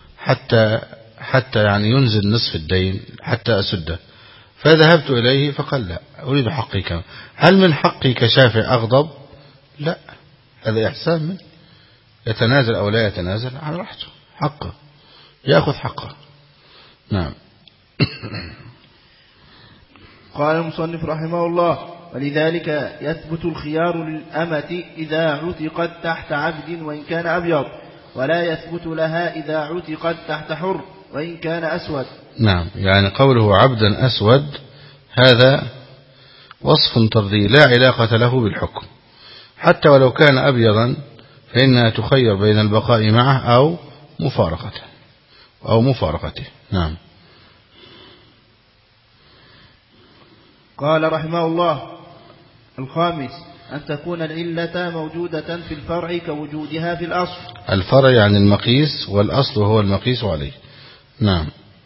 حتى يعني ينزل نصف الدين حتى أسده، فذهبت إليه فقال: لا أريد حقي كما. هل من حقي كشافع أغضب؟ لا، هذا إحسان منه، يتنازل أو لا يتنازل على راحته، حقه يأخذ حقه. نعم. قال المصنف رحمه الله: ولذلك يثبت الخيار للأمة إذا عتقت تحت عبد وإن كان أبيض، ولا يثبت لها إذا عتقت تحت حر وإن كان أسود. نعم، يعني قوله عبدا أسود هذا وصف طردي لا علاقة له بالحكم، حتى ولو كان أبيضا فإنها تخير بين البقاء معه أو مفارقته. نعم. قال رحمه الله: الخامس أن تكون العلة موجودة في الفرع كوجودها في الأصل. الفرع يعني المقيس، والأصل هو المقيس عليه. نعم.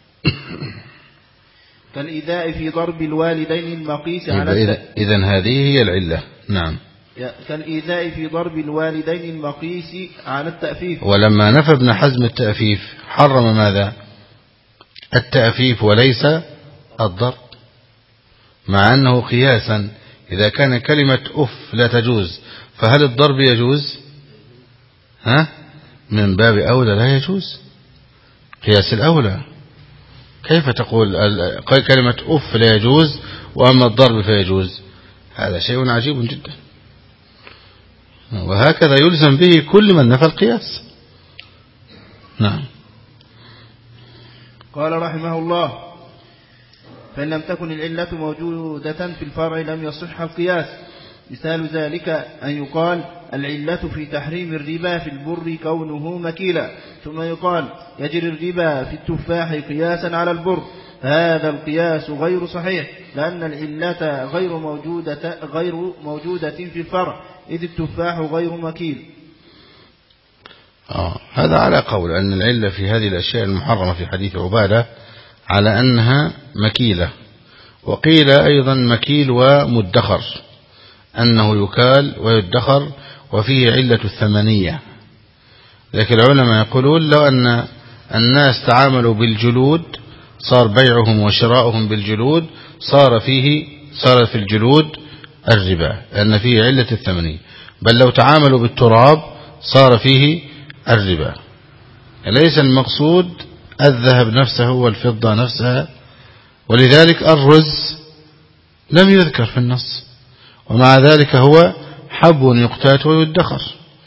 كالإيذاء في ضرب الوالدين المقيس على إذن هذه هي العلة. نعم. كالإيذاء في ضرب الوالدين المقيس على التأفيف. ولما نفى ابن حزم التأفيف حرم ماذا؟ التأفيف وليس الضرب، مع أنه قياسا إذا كان كلمة أف لا تجوز، فهل الضرب يجوز؟ من باب أولى لا يجوز، قياس الأولى. كيف تقول كلمة أف لا يجوز وأما الضرب فيجوز؟ هذا شيء عجيب جدا، وهكذا يلزم به كل من نفى القياس. نعم. قال رحمه الله: فإن لم تكن العلة موجودة في الفرع لم يصح القياس. مثال ذلك أن يقال: العلة في تحريم الربا في البر كونه مكيلا، ثم يقال: يجري الربا في التفاح قياسا على البر. هذا القياس غير صحيح، لأن العلة غير موجودة في الفرع، إذ التفاح غير مكيل. هذا على قول أن العلة في هذه الأشياء المحرمة في حديث عبادة على أنها مكيلة، وقيل أيضا مكيل ومدخر، أنه يكال ويدخر وفيه علة الثمنية. لكن العلماء يقولون لو أن الناس تعاملوا بالجلود صار بيعهم وشراؤهم بالجلود صار في الجلود الربا، لأن فيه علة الثمنية. بل لو تعاملوا بالتراب صار فيه الربا. ليس المقصود الذهب نفسه والفضة نفسها، ولذلك الرز لم يذكر في النص، ومع ذلك هو حب يقتات ويدخر.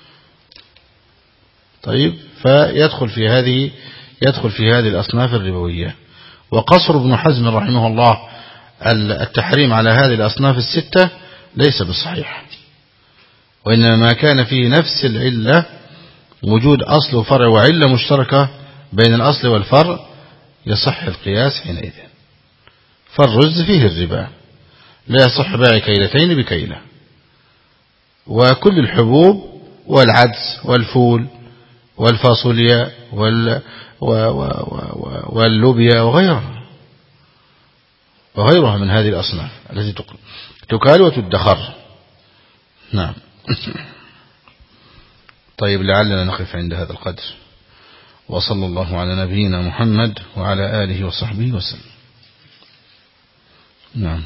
طيب، فيدخل في هذه الأصناف الربوية. وقصر ابن حزم رحمه الله التحريم على هذه الأصناف الستة ليس بصحيح، وإنما ما كان فيه نفس العلة، وجود أصل وفرع وعلة مشتركة بين الأصل والفرع، يصح القياس حينئذ. فالرز فيه الربا، لا يصح بيع كيلتين بكيلة، وكل الحبوب والعدس والفول والفاصوليا واللوبيا وغيرها من هذه الأصناف التي تكال وتدخر. نعم. طيب لعلنا نقف عند هذا القدر، وصلى الله على نبينا محمد وعلى آله وصحبه وسلم. نعم.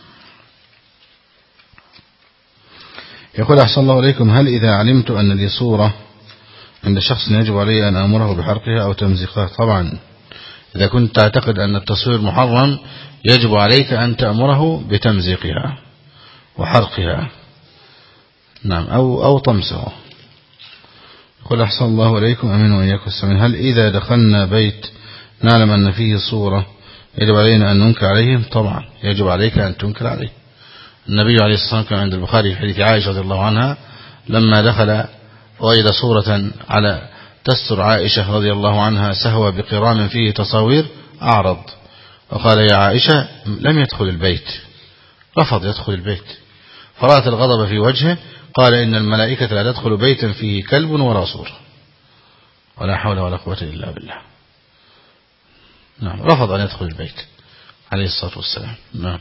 يقول أحسن الله إليكم: هل إذا علمت أن لي صورة عند شخص يجب علي أن أمره بحرقها أو تمزيقها؟ طبعا إذا كنت تعتقد أن التصوير محرم يجب عليك أن تأمره بتمزيقها وحرقها. نعم، أو طمسه. يقول أحسن الله إليكم، أمين وإياكم السمين: هل إذا دخلنا بيت نعلم أن فيه صورة يجب علينا أن ننكر عليهم؟ طبعا يجب عليك أن تنكر عليه. النبي عليه الصلاة والسلام كان عند البخاري في حديث عائشة رضي الله عنها لما دخل وجد صورة على تستر عائشة رضي الله عنها سهوة بقرام فيه تصاوير، أعرض وقال: يا عائشة، لم يدخل البيت، رفض يدخل البيت. فرأت الغضب في وجهه، قال: إن الملائكة لا تدخل بيتا فيه كلب ولا صورة. ولا حول ولا قوة إلا بالله. نعم، رفض أن يدخل البيت عليه الصلاة والسلام. نعم.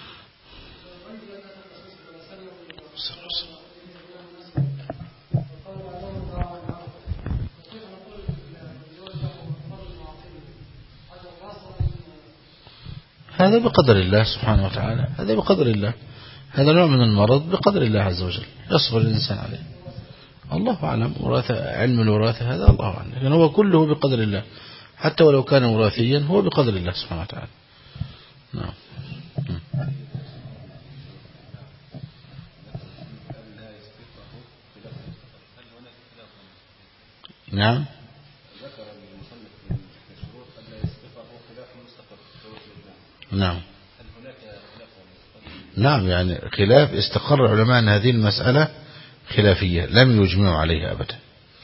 هذا بقدر الله سبحانه وتعالى، هذا بقدر الله، هذا نوع من المرض بقدر الله عز وجل، يصبر الإنسان عليه. الله أعلم، علم الوراثة هذا الله أعلم، لكن هو كله بقدر الله، حتى ولو كان وراثيا هو بقدر الله سبحانه وتعالى. نعم. نعم. نعم. نعم، يعني خلاف استقر العلماء أن هذه المسألة خلافية لم يجمعوا عليها أبدا.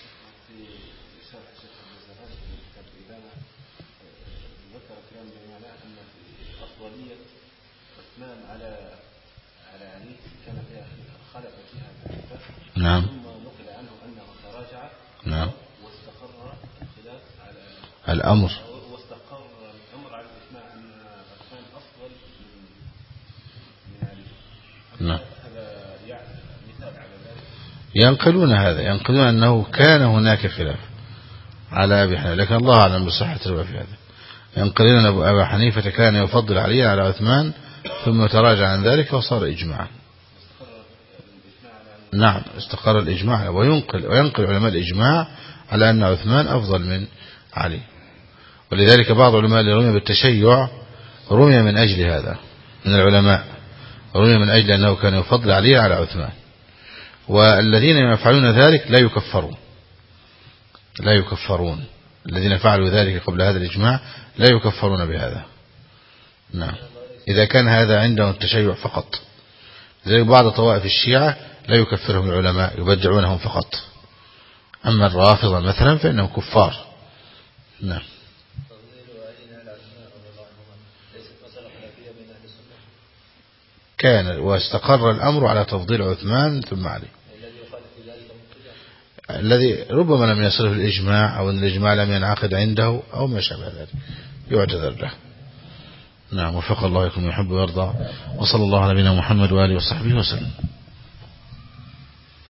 نعم. نعم. واستقر الخلاف على الأمر، واستقر الأمر على الإجماع أن عثمان أفضل من علي. نعم. هذا مثال على ذلك. ينقلون هذا، ينقلون أنه كان هناك خلاف على أبي حنيفة، لكن الله أعلم بصحة الرواية في هذا. ينقلون أن أبا حنيفة كان يفضل علي على عثمان ثم تراجع عن ذلك وصار إجماعا. نعم، استقر الإجماع، وينقل علماء الإجماع على أن عثمان أفضل من علي. ولذلك بعض علماء اللي رمي بالتشيع رمي من أجل هذا، من العلماء رمي من أجل أنه كان يفضل علي على عثمان. والذين يفعلون ذلك لا يكفرون، الذين فعلوا ذلك قبل هذا الإجماع لا يكفرون بهذا. نعم، إذا كان هذا عندهم التشيع فقط. زي بعض طوائف الشيعة لا يكفرهم العلماء، يبدعونهم فقط. أما الرافضة مثلا فإنهم كفار. نعم. كان واستقر الأمر على تفضيل عثمان ثم علي، الذي ربما لم يصله الإجماع أو أن الإجماع لم ينعقد عنده أو ما شابه ذلك يعتذر له. نعم، وفق الله يكون يحب ويرضى، وصلى الله على نبينا محمد وآله وصحبه وسلم.